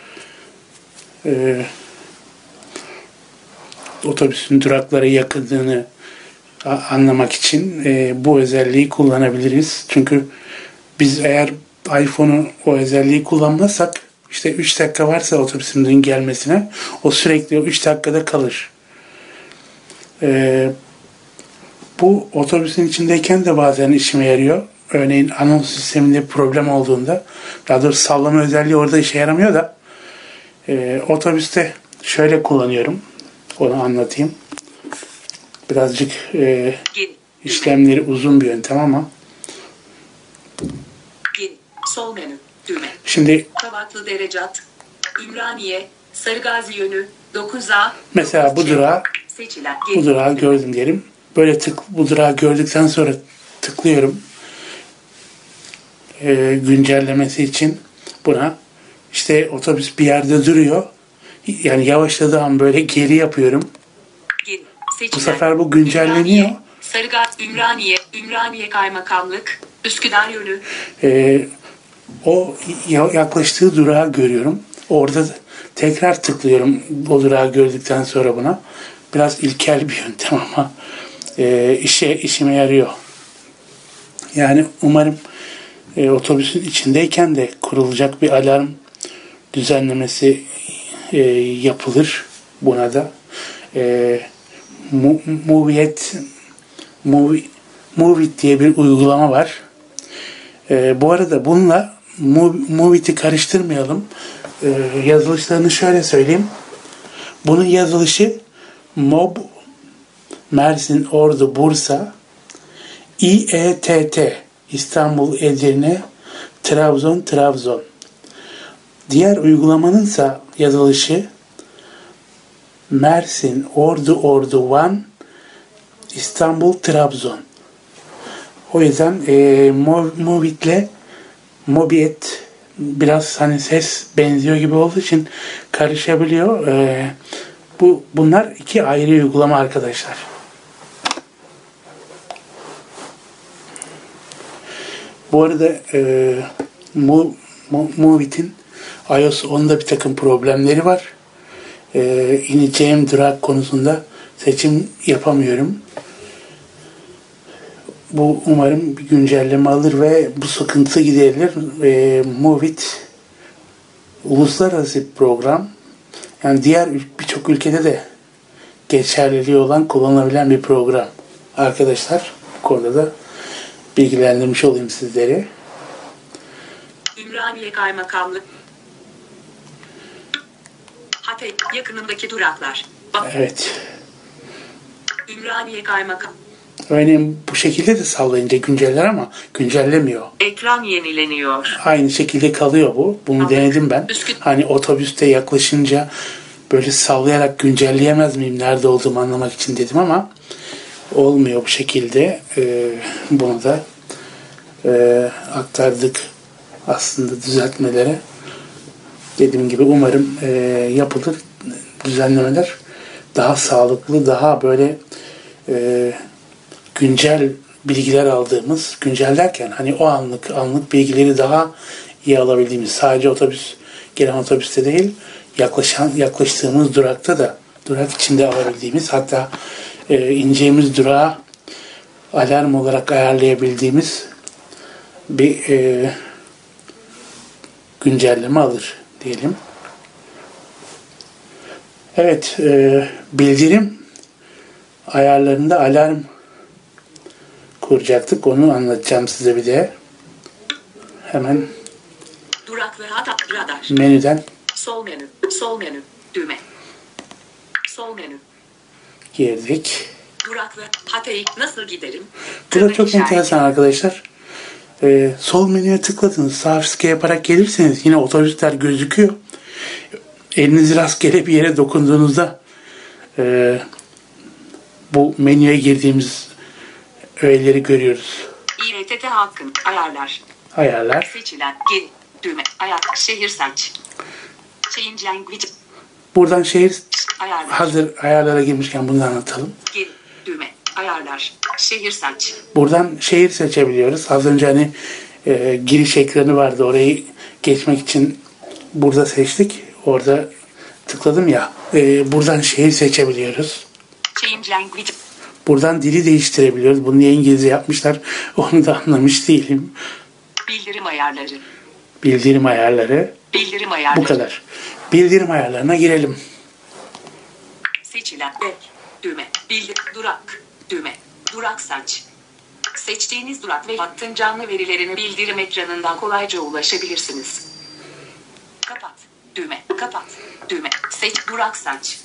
Otobüsün duraklara yakındığını anlamak için bu özelliği kullanabiliriz. Çünkü biz eğer iPhone'u o özelliği kullanmazsak işte 3 dakika varsa otobüsümüzün gelmesine o sürekli o 3 dakikada kalır. Bu otobüsün içindeyken de bazen işime yarıyor. Örneğin anons sisteminde bir problem olduğunda, daha doğrusu sallama özelliği orada işe yaramıyor da otobüste şöyle kullanıyorum. Onu anlatayım. Birazcık işlemleri uzun bir yöntem ama sol menü düğme şimdi Kavaklı Derecat Ümraniye Sarıgazi yönü 9A mesela bu durağı seçilen bu durağı gördüm diyelim. Böyle bu durağı gördükten sonra tıklıyorum. Güncellemesi için buna işte otobüs bir yerde duruyor. Yani yavaşladığı an böyle geri yapıyorum. Bu sefer bu güncelleniyor. Ümraniye Kaymakamlık Üsküdar yönü. O yaklaştığı durağı görüyorum. Orada tekrar tıklıyorum o durağı gördükten sonra buna. Biraz ilkel bir yöntem ama işime yarıyor. Yani umarım otobüsün içindeyken de kurulacak bir alarm düzenlemesi yapılır buna da. Movit diye bir uygulama var. Bu arada bununla Movit'i karıştırmayalım. Yazılışlarını şöyle söyleyeyim. Bunun yazılışı Mob Mersin, Ordu, Bursa, İETT İstanbul, Edirne, Trabzon. Diğer uygulamanınsa yazılışı Mersin, Ordu, Van, İstanbul, Trabzon. O yüzden Mobit biraz hani ses benziyor gibi olduğu için karışabiliyor. Bunlar iki ayrı uygulama arkadaşlar. Bu arada Movit'in iOS 10'da bir takım problemleri var. İneceğim durak konusunda seçim yapamıyorum. Bu umarım bir güncelleme alır ve bu sıkıntı giderilir. Movit uluslararası bir program. Yani diğer birçok ülkede de geçerliliği olan, kullanılabilen bir program. Arkadaşlar bu konuda da bilgilendirmiş olayım sizleri. Ümraniye Kaymakamlık yakınındaki duraklar. Evet. Ümraniye Kaymakam Örneğin bu şekilde de sallayınca günceller ama güncellemiyor. Ekran yenileniyor. Aynı şekilde kalıyor bu. Bunu denedim ben. Hani otobüste yaklaşınca böyle sallayarak güncelleyemez miyim nerede olduğumu anlamak için dedim ama olmuyor bu şekilde. Bunu da aktardık aslında düzeltmelere. Dediğim gibi umarım yapılır düzenlemeler. Daha sağlıklı, daha böyle güncel bilgiler aldığımız, güncel derken hani o anlık bilgileri daha iyi alabildiğimiz, sadece gelen otobüste değil, yaklaştığımız durakta da, durak içinde alabildiğimiz, hatta ineceğimiz durağı alarm olarak ayarlayabildiğimiz bir güncelleme alır diyelim. Evet, bildirim ayarlarında alarm kuracaktık. Onu anlatacağım size bir de. Hemen durak ve radar. Menüden Sol menü, düğme. Sol menü. Girdik. Durak ve hatayı nasıl gidelim? Bu da çok enteresan arkadaşlar. Sol menüye tıkladınız. Sağ fiske yaparak gelirseniz yine otobüsler gözüküyor. Elinizi rastgele bir yere dokunduğunuzda bu menüye girdiğimiz öğeleri görüyoruz. İETT hakkın ayarlar. Seçilen geri düğme şehir seç. Change language. Buradan ayarlar. Hazır ayarlara girmişken bunu anlatalım. Geri düğme ayarlar. Şehir seç. Buradan şehir seçebiliyoruz. Az önce hani giriş ekranı vardı. Orayı geçmek için burada seçtik. Orada tıkladım ya. Buradan şehir seçebiliyoruz. Change language. Buradan dili değiştirebiliyoruz. Bunu niye İngilizce yapmışlar onu da anlamış değilim. Bildirim ayarları. Bildirim ayarları. Bu kadar. Bildirim ayarlarına girelim. Seçilen düğme. Durak düğme. Durak seç. Seçtiğiniz durak ve hattın canlı verilerine bildirim ekranından kolayca ulaşabilirsiniz. Kapat düğme. Kapat düğme. Seç durak seç.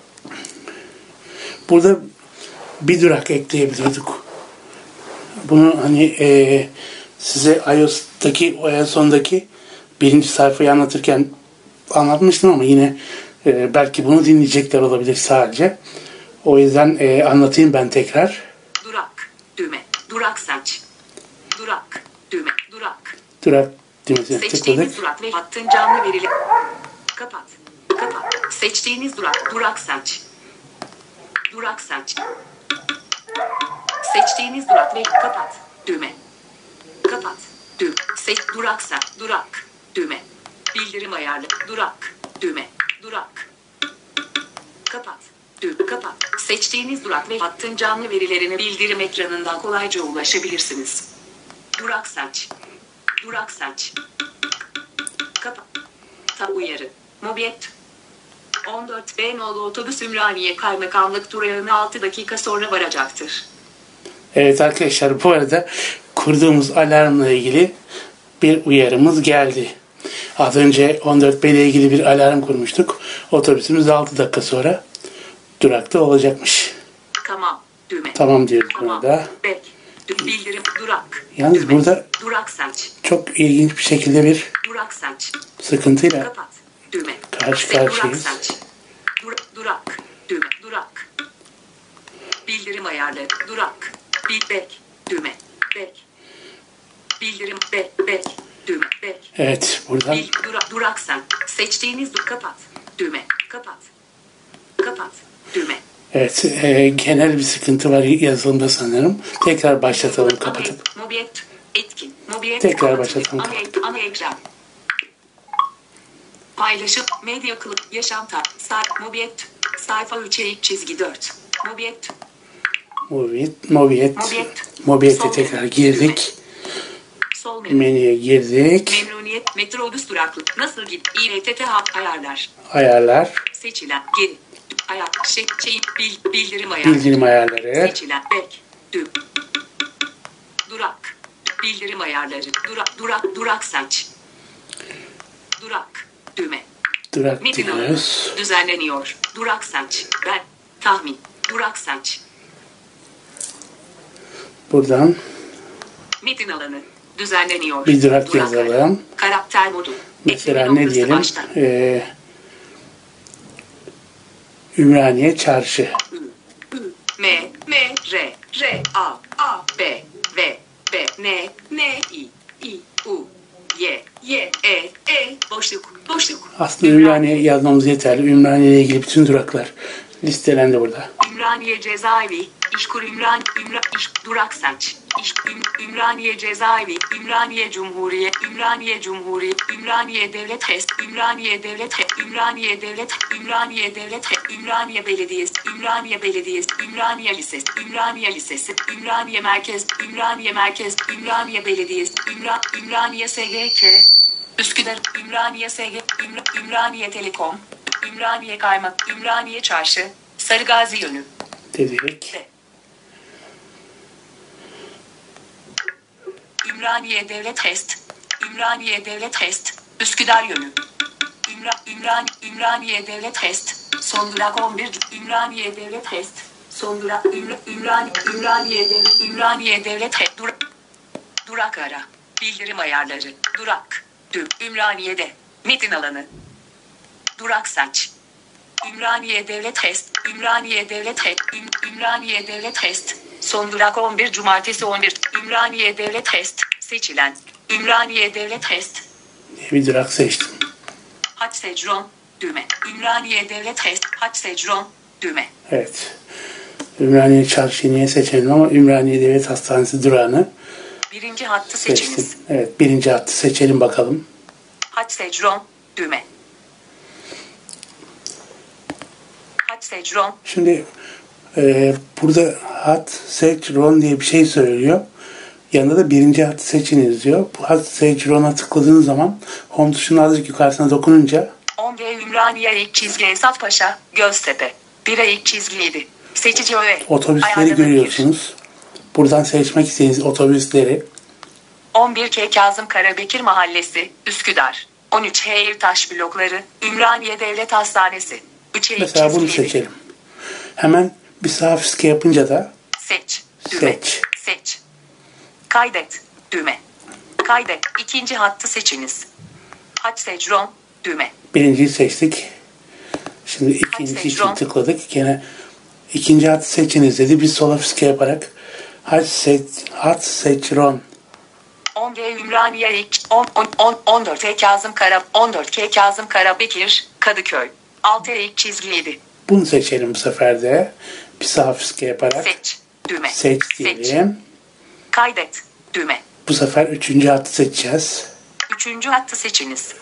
Burada bir durak ekleyebiliyorduk. Bunu hani size iOS'taki o en sondaki birinci sayfayı anlatırken anlatmıştım ama yine belki bunu dinleyecekler olabilir sadece. O yüzden anlatayım ben tekrar. Durak düğme. Durak seç. Durak düğme. Durak. Durak düğmesine tıkladık. Seçtiğiniz durak ve hattın canlı verileri. Kapat. Kapat. Seçtiğiniz durak seç. Durak seç. Seçtiğiniz durak ve kapat düğme. Kapat düğme. Durak seç. Durak düğme. Bildirim ayarlı. Durak düğme. Durak. Kapat düğme. Kapat. Seçtiğiniz durak ve hattın canlı verilerine bildirim ekranından kolayca ulaşabilirsiniz. Durak seç. Durak seç. Kapat. Uyarı. Mobilet 14B nolu otobüs Ümraniye Kaymakamlık durağına 6 dakika sonra varacaktır. Evet arkadaşlar, bu arada kurduğumuz alarmla ilgili bir uyarımız geldi. Az önce 14B ile ilgili bir alarm kurmuştuk. Otobüsümüz 6 dakika sonra durakta olacakmış. Tamam. Düğme. Tamam diyoruz tamam. burada. Bildirim durak. Yalnız düğme. burada durak seç. çok ilginç bir şekilde bir durak seç. Sıkıntıyla Kapat. Düğme. karşı karşıyayız. Durak seç. Durak. Düğme. Durak. Bildirim ayarları. Durak. Düğme. Bildirim düğme. Evet, buradan Durak sen. Seçtiğiniz kapat. Düğme. Kapat. Düğme. evet, genel bir sıkıntı var yazılımda sanırım. Tekrar başlatalım, kapatıp. Mobilet etkin. Tekrar başlatalım. Ana ekran. Paylaşım, medya kılık, yaşam mobilet, sayfa 3'e 4. Mobiliyete tekrar girdik. Sol menüye girdik. Memnuniyet, metrobüs duraklık, nasıl git? İETT ayarlar. Seçilen, geri, bildirim ayarları. Seçilen, durak, bildirim ayarları, durak seç. Durak, düğme. Durak diyoruz. Düzenleniyor. Durak seç. Tahmin. Durak seç. Buradan Metin alanı. Düzenleniyor. bir durak Durak yazalım. Karakter modu. Mesela Ekleme ne noktası diyelim? başta. Ümraniye Çarşı. M, R, A, B, V, N, I, U, Y, boşluk. Aslında Ümraniye yazmamız yeterli. Ümraniye ile ilgili bütün duraklar listelendi burada. Ümraniye Cezaevi, İşkur Durak Saç, Ümraniye Cezaevi, Ümraniye Cumhuriyet, Ümraniye Devlet HES, Ümraniye Belediyesi, Ümraniye Lisesi, Ümraniye Merkez, Ümraniye Belediyesi, Ümraniye SGK, Üsküdar, Ümraniye SG, Ümraniye Telekom, Ümraniye Kaymak, Ümraniye Çarşı, Sarıgazi yönü. Dedik. Ümraniye Devlet Hest, Üsküdar yönü. Ümraniye Devlet Hest, son durak 11, Ümraniye Devlet Hest, son durak, Ümraniye Devlet Hest, durak ara, bildirim ayarları, durak, Ümraniye'de, metin alanı, durak saç. Ümraniye Devlet Hest, Ümraniye Devlet Hest, son durak 11, cumartesi 11, Ümraniye Devlet Hest, seçilen, Ümraniye Devlet Hest, diye bir durak seçtim. Haç Secron, düğme, Ümraniye Devlet Hest, Haç Secron, düğme. Evet. Ümraniye Çarşı'yı niye seçelim ama Ümraniye Devlet Hastanesi durağını Birinci hattı seçiniz. seçtim. Evet, birinci hattı seçelim bakalım. Haç Secron, düğme. Haç Secron. Şimdi burada hat Secron diye bir şey söylüyor. Yanında da birinci hattı seçiniz diyor. Bu hat Secron'a tıkladığınız zaman home tuşunun azıcık yukarısına dokununca 10G Ümraniye ilk çizgi Esat Paşa, Göztepe. 1'e ilk çizgi 7. Seçici öğe. otobüsleri Ayarlanabilir. görüyorsunuz. Buradan seçmek istediğiniz otobüsleri 11K Kazım Karabekir Mahallesi, Üsküdar. 13 Eğirtaş blokları, Ümraniye Devlet Hastanesi. 3'e ilk mesela bunu çizgi 7. seçelim. Hemen bir sağ füske yapınca da Seç. Düğme. Seç. Kaydet. Düğme. Kaydet. İkinci hattı seçiniz. Haç Secron. Düğme. birinciyi seçtik. Şimdi ikinci için tıkladık. Gene ikinci hattı seçiniz dedi. Biz sola füske yaparak hat Secron 10G Ümraniye ilk 14 Kazım Karabekir, Kadıköy. 6 ilk çizgi 7. bunu seçelim bu sefer de. Bir sağ füske yaparak Seç. Düğme. seç diyelim. Kaydet. Düğme. Bu sefer üçüncü hattı seçeceğiz. Üçüncü hattı seçiniz.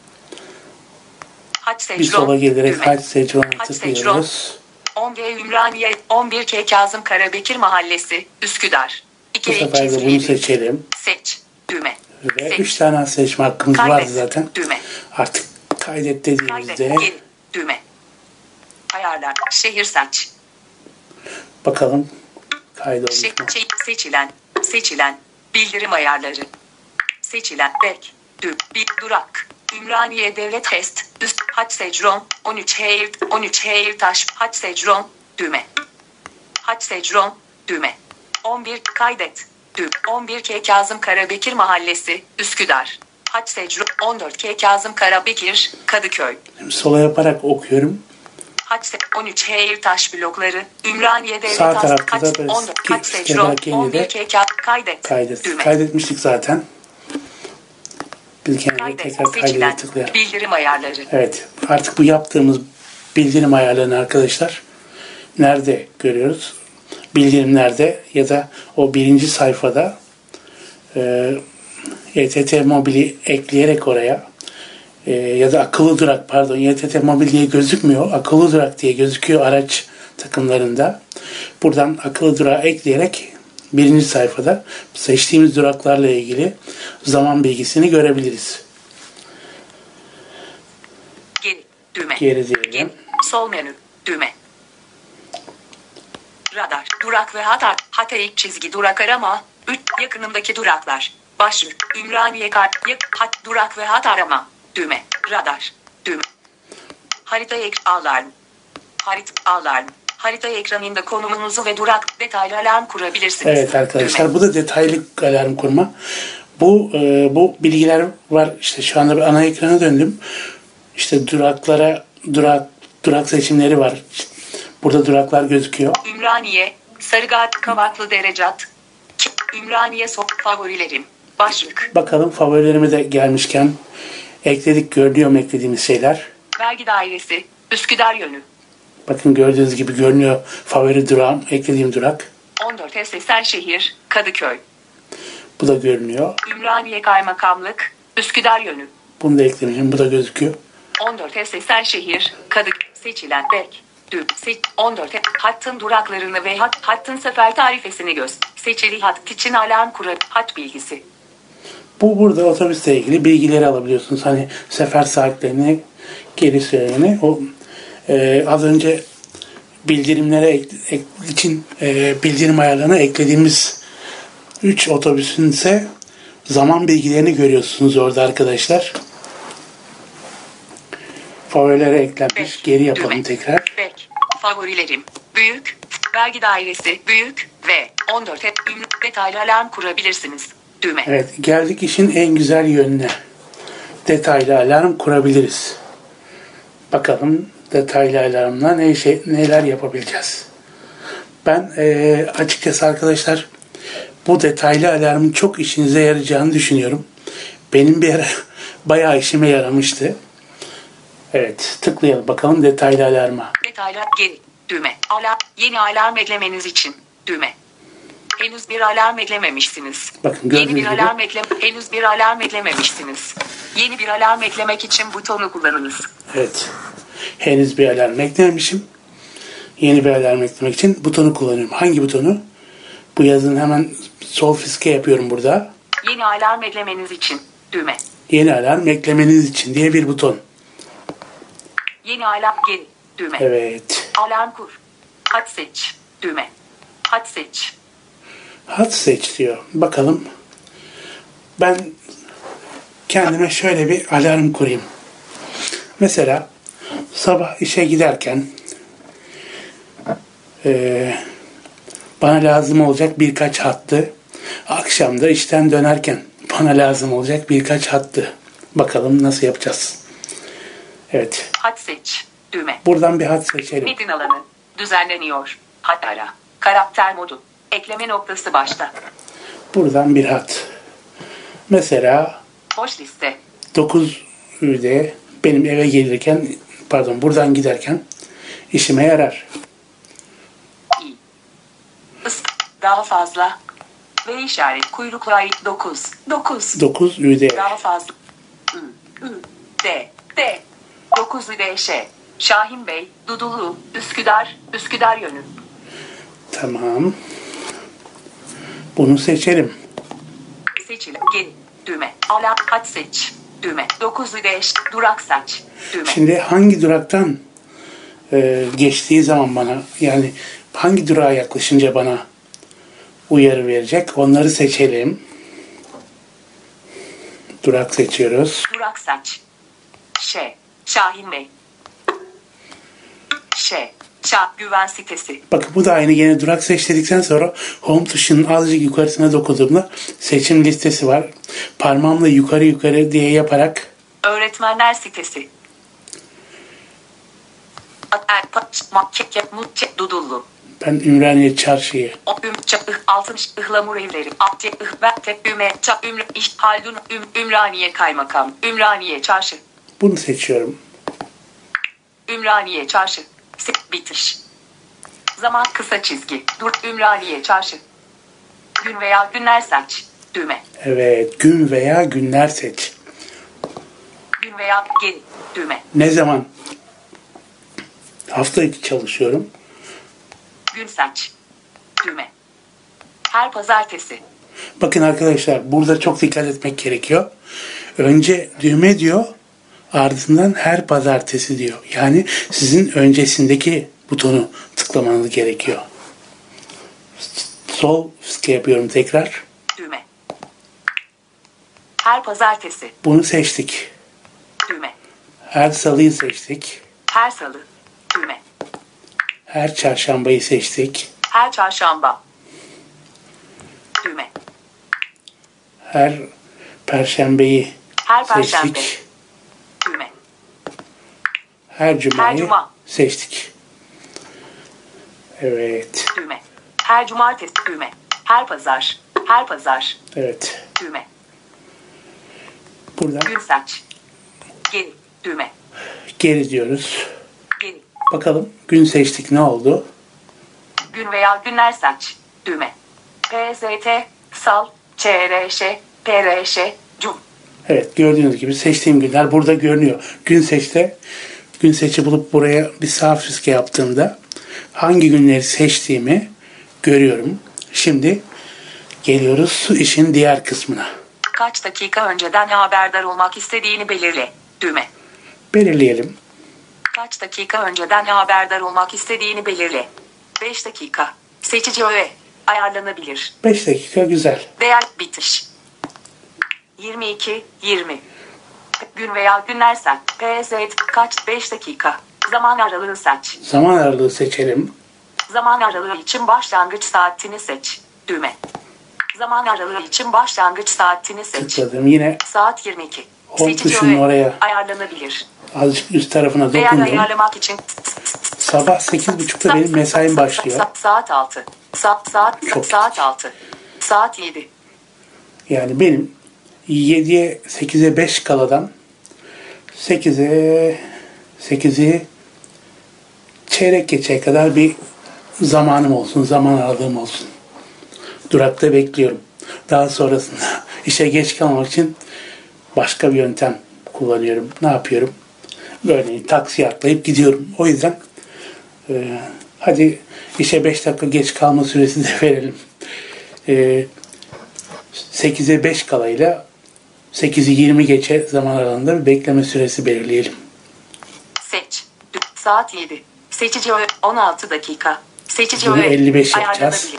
Haç Secron. Bir sola gelerek düğme. hat Secron'a Haç tıklıyoruz. 10G Ümraniye 11K Kazım Karabekir Mahallesi, Üsküdar. Bu 2 ilk sefer de çizgi bunu 7. seçelim. Seç. Düğme. Ve Seç. 3 tane seçme hakkımız Kaydet. vardı zaten. Düğme. Artık kaydet Kaydet. dediğimizde Geri. Düğme. Ayarlar. Şehir saç. bakalım kaydolmuş mu? Seçilen. Bildirim ayarları. Seçilen. Bek. Bir durak. Ümraniye Devlet Hest. Üst. Haç Secron. 13 Eğirtaş. Haç Secron. Düğme. Haç Secron. Düğme. 11. Kaydet. Düğme. 11K Kazım Karabekir Mahallesi, Üsküdar. Haç Secron. 14K Kazım Karabekir, Kadıköy. Şimdi sola yaparak okuyorum. 13 Eğirtaş blokları, Ümraniye Devlet Sağ tarafta da Haç böyle 14 Haç Secron. 11K Kaydet. Kaydet. Düğme. Kaydetmiştik zaten. Bir kere Kaydet. tekrar Seçilen. kaydede tıklayalım. Bildirim ayarları. Evet. Artık bu yaptığımız bildirim ayarlarını arkadaşlar nerede görüyoruz? Bildirimlerde ya da o birinci sayfada YTT Mobil'i ekleyerek oraya ya da akıllı durak YTT Mobil diye gözükmüyor. Akıllı durak diye gözüküyor araç takımlarında. Buradan akıllı durağı ekleyerek birinci sayfada seçtiğimiz duraklarla ilgili zaman bilgisini görebiliriz. Geri. Düğme. Geri diyelim. Sol menü. Düğme. Radar. Durak ve hat ilk çizgi durak arama. 3 yakınındaki duraklar. Başlık. Ümraniye hat durak ve hat arama. Düğme. Radar. Düğme. Harita alarm. Alarm. Harita ekranında konumunuzu ve durak detaylı alarm kurabilirsiniz. Evet arkadaşlar, bu da detaylı alarm kurma. Bu bilgiler var. İşte şu anda bir ana ekrana döndüm. İşte durak seçimleri var. Burada duraklar gözüküyor. Ümraniye, Sarıgat, Kavaklı Derecat, Ümraniye favorilerim. Başlık. Bakalım favorilerime de gelmişken ekledik, görünüyor mu eklediğimiz şeyler? Vergi dairesi, Üsküdar yönü. Bakın gördüğünüz gibi görünüyor favori durağım, eklediğim durak. 14 Esenşehir, Kadıköy. Bu da görünüyor. Ümraniye Kaymakamlık, Üsküdar yönü. Bunu da eklemişim, bu da gözüküyor. 14 Esenşehir, Kadıköy. Seçilen bek. 14 hattın duraklarını ve hattın sefer tarifesini seçili hat için alarm hat bilgisi. Burada otobüsle ilgili bilgileri alabiliyorsunuz. Hani sefer saatlerini, geri sürelerini. Az önce bildirimlere için bildirim ayarlarına eklediğimiz 3 otobüsün ise zaman bilgilerini görüyorsunuz orada arkadaşlar. Favorilere eklenmiş. Geri yapalım düğme. Tekrar. Bek. Favorilerim. Büyük. Vergi dairesi. Büyük. Ve 14 detaylı alarm kurabilirsiniz. Düğme. Evet. Geldik işin en güzel yönüne. Detaylı alarm kurabiliriz. Bakalım detaylı alarmla neler yapabileceğiz. Ben açıkçası arkadaşlar bu detaylı alarmın çok işinize yarayacağını düşünüyorum. Benim bir ara bayağı işime yaramıştı. Evet, tıklayalım bakalım detaylı alarma. Detaylı geri düğme. Yeni alarm eklemeniz için düğme. Henüz bir alarm eklememişsiniz. Bakın gördüğünüz gibi. Henüz bir alarm eklememişsiniz. Yeni bir alarm eklemek için butonu kullanınız. Evet. Henüz bir alarm eklememişim. Yeni bir alarm eklemek için butonu kullanıyorum. Hangi butonu? Bu yazının hemen sol fiske yapıyorum burada. Yeni alarm eklemeniz için düğme. Yeni alarm eklemeniz için diye bir buton. Yeni alarm geri düğme. Evet. Alarm kur. Hat seç düğme. Hat seç. Hat seç diyor. Bakalım. Ben kendime şöyle bir alarm kurayım. Mesela sabah işe giderken bana lazım olacak birkaç hattı, akşam da işten dönerken bana lazım olacak birkaç hattı. Bakalım nasıl yapacağız. Evet. Hat seç düğme. Buradan bir hat seçelim. Metin alanı düzenleniyor. Hat ara. Karakter modu. Ekleme noktası başta. Buradan bir hat. Mesela boş liste. 9'de benim eve gelirken, buradan giderken işime yarar. Daha fazla. Ve işaret kuyruklu ay 9. 9 üde. Daha fazla. D. 9 üde Şahin Bey, Dudullu, Üsküdar yönü. Tamam. Bunu seçelim. Seçilim. Geri. Düğme. Alarm. Hat seç. Düğme. 9 üde durak seç. Düğme. Şimdi hangi duraktan geçtiği zaman bana, yani hangi durağa yaklaşınca bana uyarı verecek, onları seçelim. Durak seçiyoruz. Durak seç. Şahin Bey. Güven sitesi. Bakın bu da aynı, yine durak seç dedikten sonra home tuşunun azıcık yukarısına dokunduğumda seçim listesi var. Parmağımla yukarı diye yaparak öğretmenler sitesi. Dudullu. Ben Ümraniye Çarşı'yı. Ihlamur evleri. Ümraniye Kaymakam. Ümraniye Çarşı. Bunu seçiyorum. Ümraniye Çarşı. Bitiş. Zaman kısa çizgi. Ümraniye Çarşı. Gün veya günler seç. Düğme. Evet. Gün veya günler seç. Gün veya geri. Düğme. Ne zaman? Hafta içi çalışıyorum. Gün seç. Düğme. Her pazartesi. Bakın arkadaşlar, burada çok dikkat etmek gerekiyor. Önce düğme diyor, ardından her pazartesi diyor. Yani sizin öncesindeki butonu tıklamanız gerekiyor. Sol fiske yapıyorum tekrar. Düğme. Her pazartesi. Bunu seçtik. Düğme. Her salıyı seçtik. Her salı. Düğme. Her çarşambayı seçtik. Her çarşamba. Düğme. Her perşembeyi Her perşembe. seçtik. Düğme. Her cumayı Her cuma. seçtik. Evet. Düğme. Her cumartesi. Düğme. Her pazar. Her pazar. Evet. Düğme. Burada Gün seç. Geri. Düğme. geri diyoruz. Geri. Bakalım gün seçtik, ne oldu? Gün veya günler seç. Düğme. PST. Sal. ÇRŞ. PRŞ. Cum. Evet, gördüğünüz gibi seçtiğim günler burada görünüyor. Gün seçi bulup buraya bir sağ füske yaptığımda hangi günleri seçtiğimi görüyorum. Şimdi geliyoruz işin diğer kısmına. Kaç dakika önceden haberdar olmak istediğini belirle. Düğme. Belirleyelim. Kaç dakika önceden haberdar olmak istediğini belirle. 5 dakika. Seçici öğe. Ayarlanabilir. 5 dakika güzel. Değer bitiş. 22, 20. Gün veya günler seç. PZ kaç 5 dakika. Zaman aralığı seç. Zaman aralığı seçelim. Zaman aralığı için başlangıç saatini seç. Düğme. Zaman aralığı için başlangıç saatini seç. Tıkladım. Yine Saat 22. Home Seçici tuşunun öğe. oraya Ayarlanabilir. azıcık üst tarafına Değer dokundum. ayarlamak için Sabah 8.30'da benim mesaim başlıyor. Saat 6. Çok Saat 6. Saat 7. Yani benim 7'ye 8'e 5 kaladan 8'i çeyrek geçeye kadar bir zamanım olsun, zaman aralığım olsun. Durakta bekliyorum. Daha sonrasında işe geç kalmamak için başka bir yöntem kullanıyorum. Ne yapıyorum? Örneğin taksiye atlayıp gidiyorum. O yüzden hadi işe 5 dakika geç kalma süresi de verelim. 8'e 5 kalayla 8'i 20 geçe zaman aralığında bir bekleme süresi belirleyelim. Seç. Saat 7. Seçici öğe 16 dakika. Seçici Bunu öğe 55 yapacağız.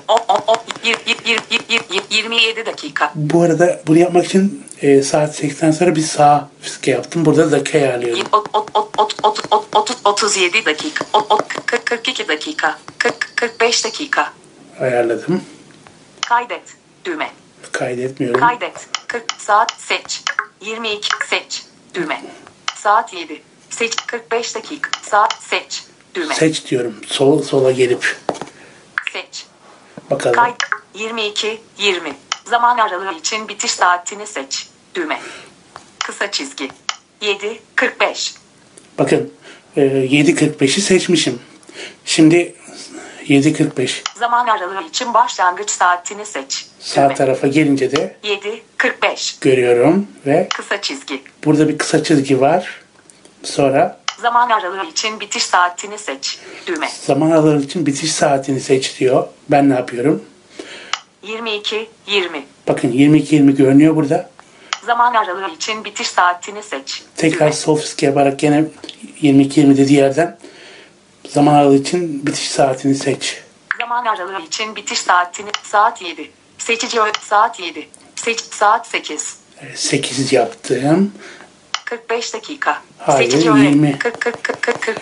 27 dakika. Bu arada bunu yapmak için saat 8'den sonra bir sağ füske yaptım. Burada dakika ayarlıyorum. 37 dakika. 42 dakika. 45 dakika. Ayarladım. Kaydet. Düğme. Kaydetmiyorum. Kaydet. 40 saat seç. 22 seç. Düğme. Saat 7. Seç 45 dakika. Saat seç. Düğme. Seç diyorum. Sola gelip Seç. bakalım. Kaydet. 22 20. Zaman aralığı için bitiş saatini seç. Düğme. Kısa çizgi. 7 45. Bakın 7.45'i seçmişim. Şimdi 7.45 Zaman aralığı için başlangıç saatini seç. sağ Düğme. tarafa gelince de 7 45. görüyorum ve Kısa çizgi. burada bir kısa çizgi var. Sonra Zaman aralığı için bitiş saatini seç. Düğme. zaman aralığı için bitiş saatini seç diyor. Ben ne yapıyorum? 22 20. Bakın 22.20 görünüyor burada. Zaman aralığı için bitiş saatini seç. Tekrar Düğme. sol füske yaparak gene 22.20 dediği yerden zaman aralığı için bitiş saatini seç. Zaman aralığı için bitiş saatini saat 7. Seçici saat 7. Seç saat 8. 8 yaptım. 45 dakika. Hayır, Seçici 20. 40 40 40 40 40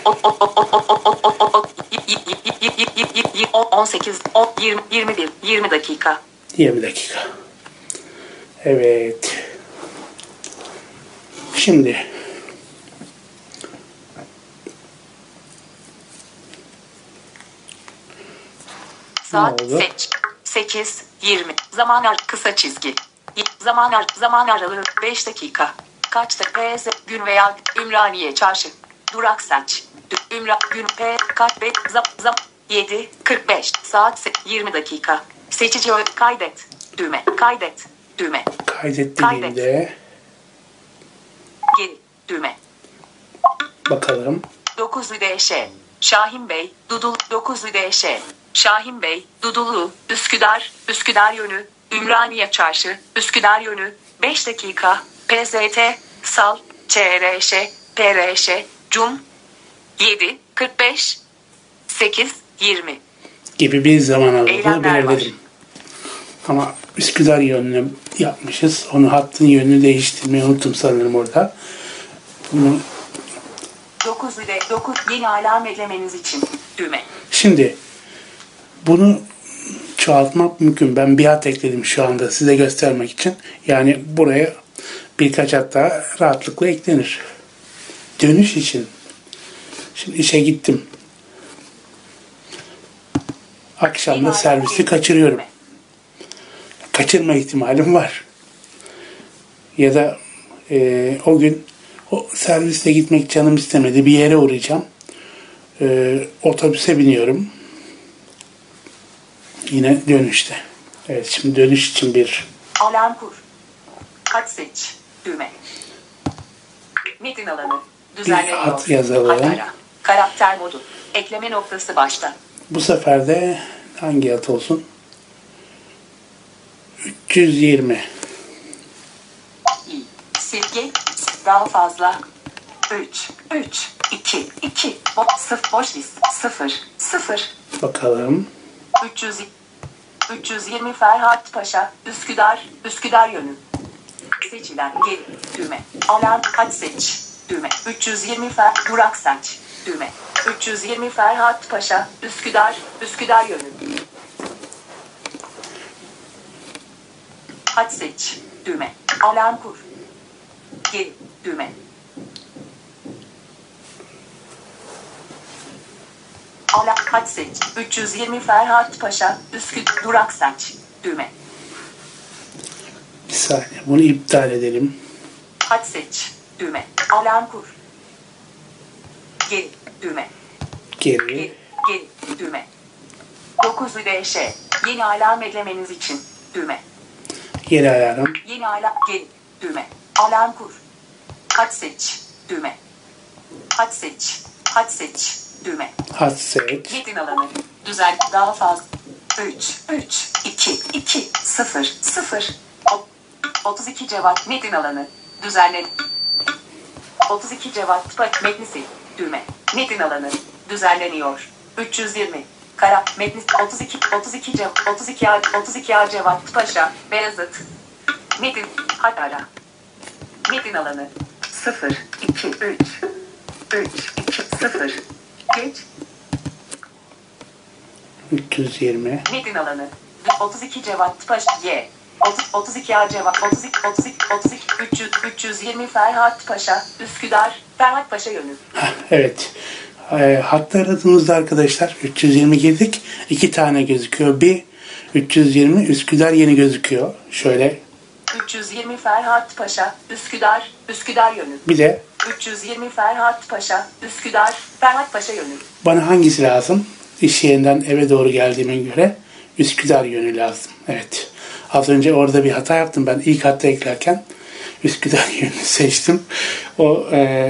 18 20 21 20 dakika. 20 dakika. Evet. Şimdi Saat Ne oldu? seç. 8 20. Kısa çizgi. Zaman aralığı 5 dakika. Kaç dakika? Gün veya Ümraniye Çarşı. Durak seç. Gün P kaç 5 zam 7 45 saat 20 dakika. Seçici kaydet. Düğme. Kaydet. Düğme. kaydet Kaydet. dediğimde Geri. Düğme. bakalım. 9 DŞ. Şahin Bey, Dudul 9 DŞ. Şahin Bey, Dudullu, Üsküdar yönü, Ümraniye Çarşı, Üsküdar yönü, 5 dakika, PZT, Sal, ÇRŞ, PRŞ, Cum, 7, 45, 8, 20. Gibi bir zaman aralığı Eylemler var. belirledim. Ama Üsküdar yönünü yapmışız. Onu hattın yönünü değiştirmeyi unuttum sanırım orada. Bunu 9 yeni alarm eklemeniz için. Düğme. Şimdi bunu çoğaltmak mümkün. Ben bir hat ekledim şu anda size göstermek için. Yani buraya birkaç hat daha rahatlıkla eklenir. Dönüş için. Şimdi işe gittim. Akşamda servisi kaçırıyorum. Kaçırma ihtimalim var. Ya da o gün o serviste gitmek canım istemedi. Bir yere uğrayacağım. Otobüse biniyorum. Yine dönüşte. Evet, şimdi dönüş için bir Alarm kur. Hat seç. Düğme. Metin alanı. Düzenle hat yol. yazalım. Hat ara. Karakter modu. Ekleme noktası başta. bu sefer de hangi hat olsun? 320. İyi. Silgi. Daha fazla. 3, 2, 0, boş list. 0. Bakalım. 320 Ferhat Paşa, Üsküdar yönü. Seçilen geri, düğme. Alarm, hat seç, düğme. 320 durak seç, düğme. 320 Ferhat Paşa, Üsküdar yönü. Hat seç, düğme. Alarm kur. Geri, düğme. Hat seç. 320 Ferhat Paşa, durak seç, düğme. Bir saniye. Bunu iptal edelim. Hat seç, düğme. Alarm kur. Geri, düğme. Geri. Geri, düğme. 9 DŞ. Yeni alarm eklemeniz için, düğme. Yeni alarm. Yeni alarm, geri, düğme. Alarm kur. Hat seç, düğme. Hat seç, düğme. Hat seç. Metin alanı. Düzen daha fazla. 3, 2, 0. 32 cevap metin alanı. Düzenle. 32 cevap metni sil. Düğme. Metin alanı. Düzenleniyor. 320. Kara metni 32 cevap 32 A cevap Paşa Beyazıt. Metin hat ara. Metin alanı. 0 2 3 2 0. Geç. 320. Metin alanı. 32 cevap Paşa Y. 32 A cevap 32 320 Ferhat Paşa Üsküdar Ferhat Paşa yönü. Evet. Hatta aradığımızda arkadaşlar 320 girdik. 2 tane gözüküyor. Bir 320 Üsküdar yeni gözüküyor. Şöyle. 320 Ferhat Paşa Üsküdar yönü. Bir de 320 Ferhat Paşa Üsküdar Ferhat Paşa yönü. bana hangisi lazım? İş yerinden eve doğru geldiğime göre Üsküdar yönü lazım. Evet. Az önce orada bir hata yaptım. Ben ilk hatta eklerken Üsküdar yönünü seçtim. O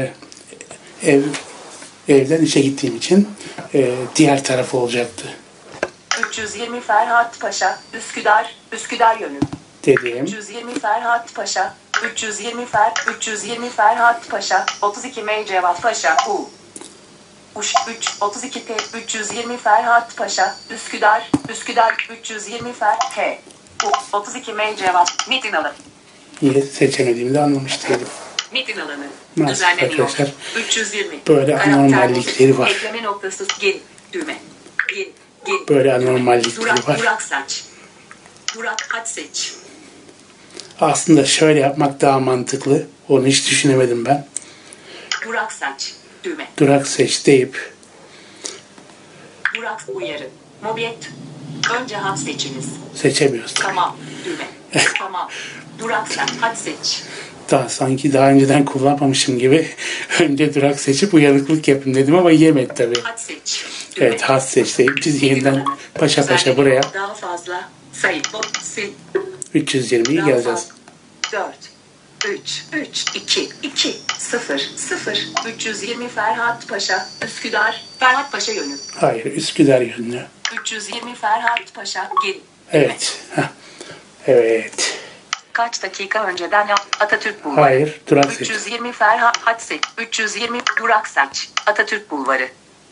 evden işe gittiğim için diğer tarafı olacaktı. 320 Ferhat Paşa Üsküdar yönü. Dediğim. 320 Ferhat Paşa 320 Ferhat Paşa 32 M cevap Paşa U. 32 T 320 Ferhat Paşa Üsküdar 320 T 32 M cevap metin alanı. Niye seçemediğimi de anlamış değilim. Metin alanı. Maalesef Düzenleniyor. arkadaşlar, 320. böyle anormallikleri var. Ekleme noktası geri düğme. Geri Böyle anormallikleri var. Durak seç. Durak hat seç. Aslında şöyle yapmak daha mantıklı. Onu hiç düşünemedim ben. Durak seç. Düğme. Durak seç deyip Durak uyarı. Mobilet. Önce hat seçiniz. seçemiyoruz. Tamam. Düğme. Tamam. Durak seç. Hat seç. Sanki daha önceden kullanmamışım gibi önce durak seçip uyanıklık yapayım dedim ama yemedi tabii. Hat seç. Düğme. Evet, hat seç deyip biz yeniden paşa paşa buraya Daha fazla. Sayı. Sil. 320'yi geleceğiz. 4 3 2 0 320 Ferhat Paşa Üsküdar Ferhat Paşa yönü. Hayır, Üsküdar yönlü. 320 Ferhat Paşa geri. Evet. Evet. Kaç dakika önceden Atatürk Bulvarı. Hayır, durak seç. 320 Ferhat Hatse 320 Durak Saç Atatürk Bulvarı.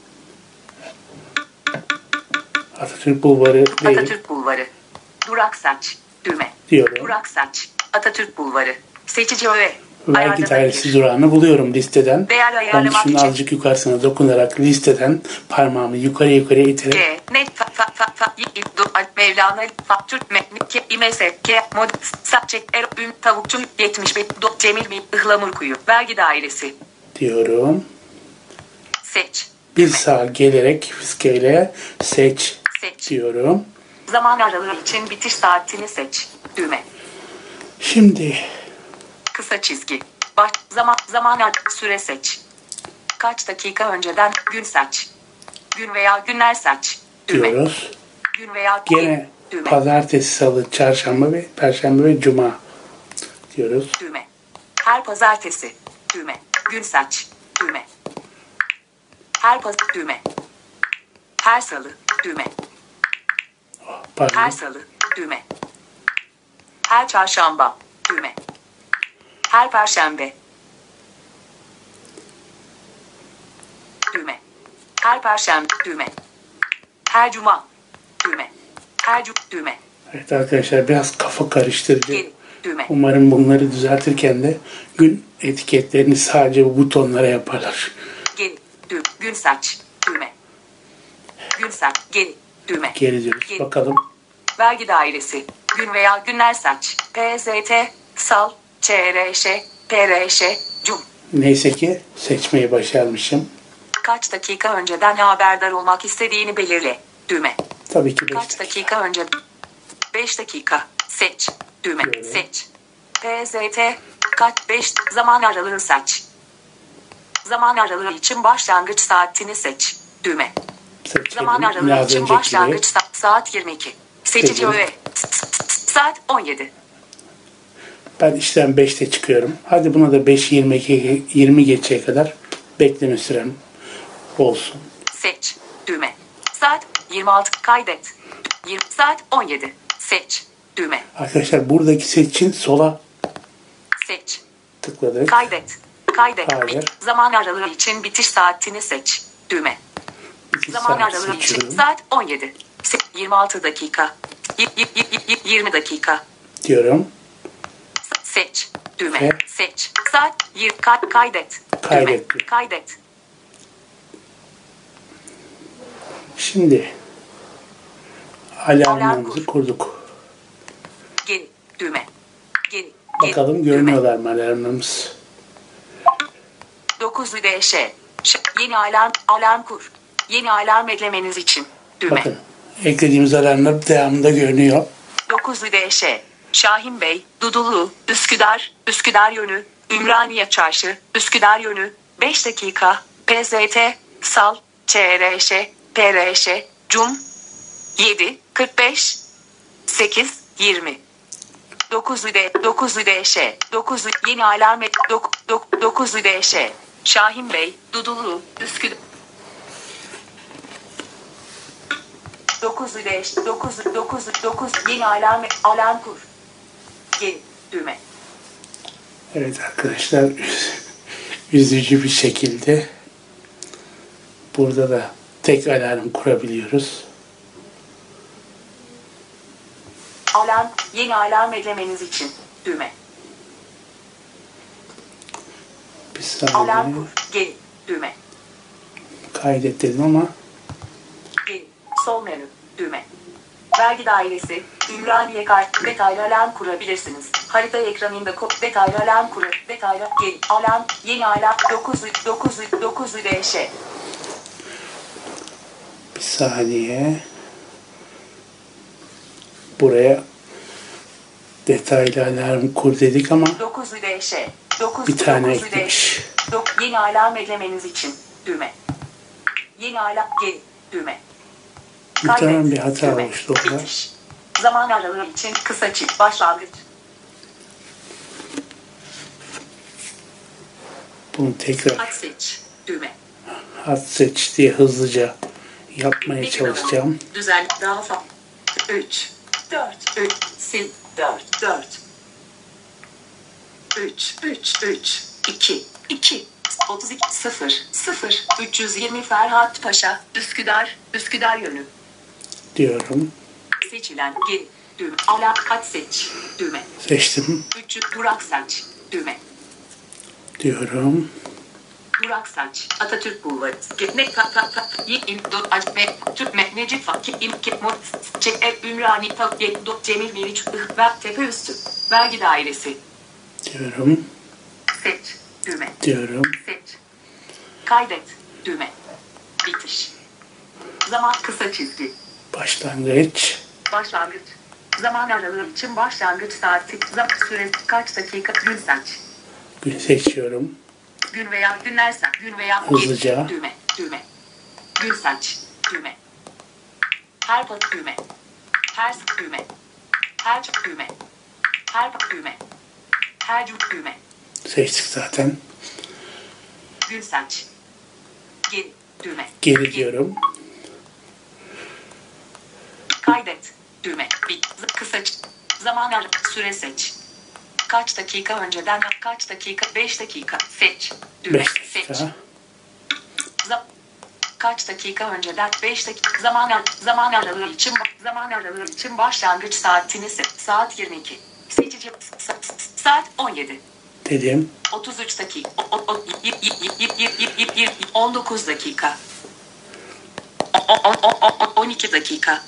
Atatürk Bulvarı değil Atatürk Bulvarı. Durak Saç düğme. diyorum. Durak Saç Atatürk Bulvarı. Seçici öğe. Vergi Ayarlama dairesi gir. durağını buluyorum listeden. Değer Ben ayarlamak şunun için. azıcık yukarısına dokunarak listeden parmağımı yukarıya iterek G, net, Mevlana, Türk, İmese, Mod, Saçek, Tavukçu, 71, Cemil mi, Ihlamur Kuyu, vergi dairesi. diyorum. Seç. Bir sağa gelerek fiskeyle seç Seç. diyorum. Zaman aralığı için bitiş saatini seç. Düğme. Şimdi Kısa çizgi. Zaman süre seç. Kaç dakika önceden gün seç. Gün veya günler seç. Düğme. diyoruz. Gün veya Gene düğme. pazartesi, salı, çarşamba ve perşembe ve cuma diyoruz. Düğme. Her pazartesi. Düğme. Gün seç. Düğme. Her düğme. Her salı. Düğme. Pardon. Her salı. Düğme. Her çarşamba. Düğme. Her perşembe. Düğme. Her perşembe. Düğme. Her cuma. Düğme. Her düğme. Evet arkadaşlar, biraz kafa karıştırıcı. Geri. Düğme. Umarım bunları düzeltirken de gün etiketlerini sadece bu butonlara yaparlar. Geri. Gün seç. Düğme. Gün seç. Geri. Düğme. Geri diyoruz. Geri. Bakalım. Vergi dairesi. Gün veya günler seç. PZT, Sal, ÇRŞ, PRŞ, Cum. Neyse ki seçmeyi başarmışım. Kaç dakika önceden haberdar olmak istediğini belirle. Düğme. Tabii ki 5 Kaç dakika önce? 5 dakika. Seç. Düğme. Böyle. Seç. PZT, kaç 5 zaman aralığı seç. Zaman aralığı için başlangıç saatini seç. Düğme. seçelim. Zaman aralığı Biraz için önceki gibi. başlangıç saat 22. Seçici Seçelim. öğe. Saat 17. Ben işten 5'te çıkıyorum. Hadi buna da 5.20 geçeye kadar bekleme sürem olsun. Seç. Düğme. Saat 26. Kaydet. 20, saat 17. Seç. Düğme. Arkadaşlar, buradaki seçin sola Seç. tıkladık. Kaydet. Kaydet. Hayır. Zaman aralığı için bitiş saatini seç. Düğme. İki Zaman saat aralığı için seçiyorum saat 17. 26 dakika. 20 dakika. diyorum. Seç. Düğme. Ve? Seç. Saat 20. Kaydet. Kaydet. Düğme. Kaydet. Şimdi alarmlarımızı kurduk. Geri. Düğme. Geri. Bakalım görünüyorlar mı alarmlarımız? 9 DŞ. Yeni alarm kur. Yeni alarm eklemeniz için. Düğme. Bakın, eklediğimiz alarmlar devamında görünüyor. 9 DŞ. Şahin Bey, Dudullu, Üsküdar yönü, Ümraniye Çarşı, Üsküdar yönü, 5 dakika, PZT, Sal, ÇRŞ, PRŞ, Cum, 7, 45, 8, 20. 9 DŞ, 9 yeni alarm 9 DŞ. Şahin Bey, Dudullu, Üsküdar. 9 yeni alarm kur. Geri. Düğme. Evet arkadaşlar, üzücü bir şekilde burada da tek alarm kurabiliyoruz. Yeni alarm eklemeniz için. Düğme. Bir Alarm saniye, kur. Geri. Düğme. kaydet dedim ama Geri. Sol menü. Düğme. Vergi dairesi. Ümraniye kart. Detaylı alarm kurabilirsiniz. Harita ekranında detaylı alarm kur. Detaylı. Geri. Alarm. Yeni alarm. 9 DŞ. bir saniye, buraya detaylı alarm kur dedik ama 9 DŞ. bir tane eklemiş. Yeni alarm eklemeniz için. Düğme. Yeni alarm. Geri. Düğme. Muhtemelen bir hata Düğme. oluştu orada. Bitiş. Zaman aralığı için kısa çift başlangıç. Bunu tekrar Hat seç. Düğme. hat seç diye hızlıca yapmaya Bir çalışacağım. Düzen daha fazla. 3, 4, 3, sil, 4, 4. 3, 2, 32, 0, 320 Ferhat Paşa, Üsküdar yönü. Diyorum. Seçilen geri, düğme, alarm, hat seç, düğme. Seçtim. 300 durak seç, düğme. diyorum. Durak Saç, Atatürk Bulvarı, Necip Fakir, Ümrani, Cemil Meriç, Tepe Üstü, Vergi Dairesi. Diyorum. Seç, düğme. Diyorum. Seç. Kaydet, düğme. Bitiş. Zaman kısa çizgi. Başlangıç. Başlangıç. Zaman aralığı için başlangıç saati, süresi kaç dakika, gün seç. Gün seçiyorum. Gün veya günler seç. Gün veya hızlıca. Düğme. Düğme. Gün seç. Düğme. Her pat düğme. Her düğme. Her düğme. Her düğme. Her düğme. Seçtik zaten. Gün seç. Geri düğme. Geri diyorum. Kaydet düğme. Kısa zaman süre seç. Kaç dakika önceden kaç dakika 5 dakika seç. Düğme 5 dakika. seç. Kaç dakika önceden 5 dakika zaman aralığı için başlangıç saatini saat 22. Seçici saat 17. Dedim. 33 dakika 19 dakika 12 dakika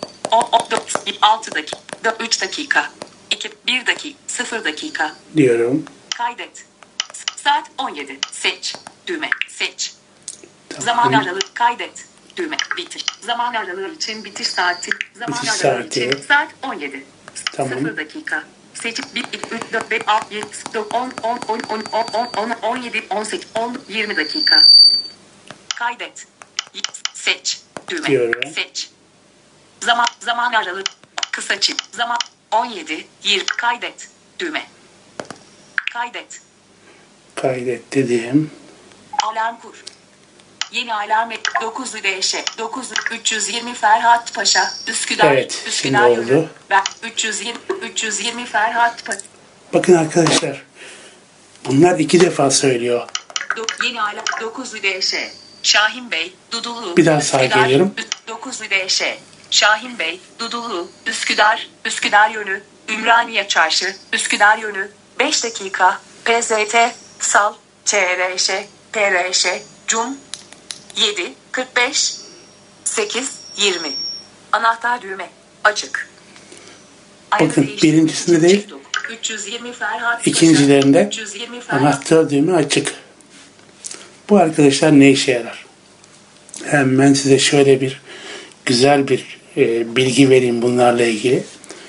6 dakika 3 dakika 1 dakika 0 dakika Diyorum. kaydet saat 17 seç düğme seç Tamam. zaman aralığı kaydet düğme bitir zaman aralığı için bitiş saati zaman Bitiş aralığı saati. için saat 17 Tamam. 0 dakika seçip 1 2 3 4 5 6 7 10 17 18 10 20 dakika kaydet seç düğme Diyorum. seç zaman aralığı kısa çift zaman 17 20 kaydet düğme kaydet Kaydet dedim. alarm kur yeni alarm 9 DŞ 9 320 Ferhat Paşa Üsküdar Evet, Üsküdar şimdi oldu. yönü ve 320 Ferhat Paşa Bakın arkadaşlar. Bunlar 2 defa söylüyor. yeni alarm 9 DŞ Şahin Bey Dudullu Bir daha sağa geliyorum. 9 DŞ Şahin Bey Dudullu Üsküdar yönü Ümraniye Çarşı Üsküdar yönü 5 dakika PZT Sal ÇRŞ PRŞ Cum 7 45 8 20 anahtar düğme açık. Bakın birincisinde değil, 320 Ferhat ikincilerinde 320 Ferhat anahtar düğümü açık. Bu arkadaşlar ne işe yarar? Hemen size şöyle bir güzel bir bilgi vereyim bunlarla ilgili.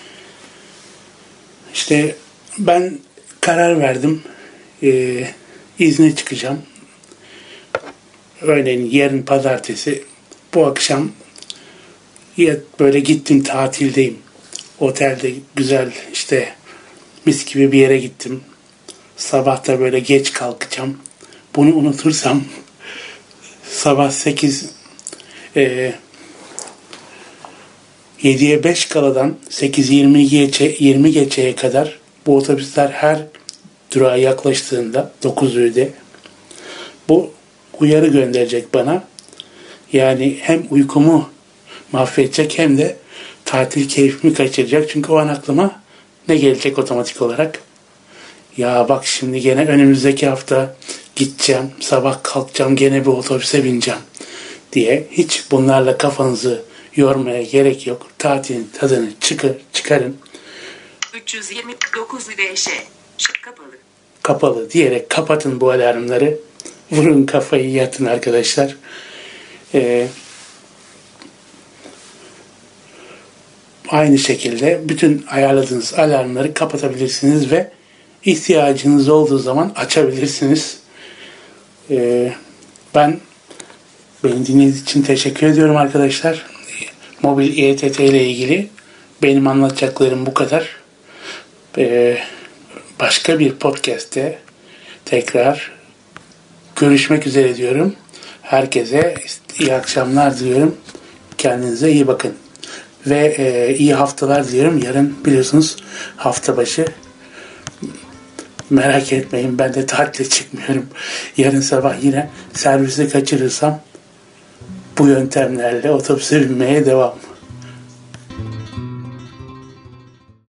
İşte ben karar verdim. İzne çıkacağım. Örneğin yarın pazartesi, bu akşam böyle gittim, tatildeyim. Otelde güzel işte mis gibi bir yere gittim. Sabah da böyle geç kalkacağım. Bunu unutursam sabah 7'ye 5 kaladan 8:20 geçeye kadar bu otobüsler her durağa yaklaştığında 9'de bu uyarı gönderecek bana. Yani hem uykumu mahvedecek hem de tatil keyfimi kaçıracak. Çünkü o an aklıma ne gelecek otomatik olarak? Ya bak şimdi gene önümüzdeki hafta gideceğim, sabah kalkacağım, gene bir otobüse bineceğim diye hiç bunlarla kafanızı yormaya gerek yok. Tatilin tadını çıkarın. 329 DŞ kapalı. Kapalı diyerek kapatın bu alarmları. Vurun kafayı, yatın arkadaşlar. Aynı şekilde bütün ayarladığınız alarmları kapatabilirsiniz ve ihtiyacınız olduğu zaman açabilirsiniz. Ben beni dinlediğiniz için teşekkür ediyorum arkadaşlar. Mobil İETT ile ilgili benim anlatacaklarım bu kadar. Başka bir podcast'te tekrar görüşmek üzere diyorum. Herkese iyi akşamlar diliyorum. Kendinize iyi bakın. Ve iyi haftalar diliyorum. Yarın biliyorsunuz hafta başı. Merak etmeyin, ben de tatile çıkmıyorum. Yarın sabah yine servisi kaçırırsam bu yöntemlerle otobüse binmeye devam.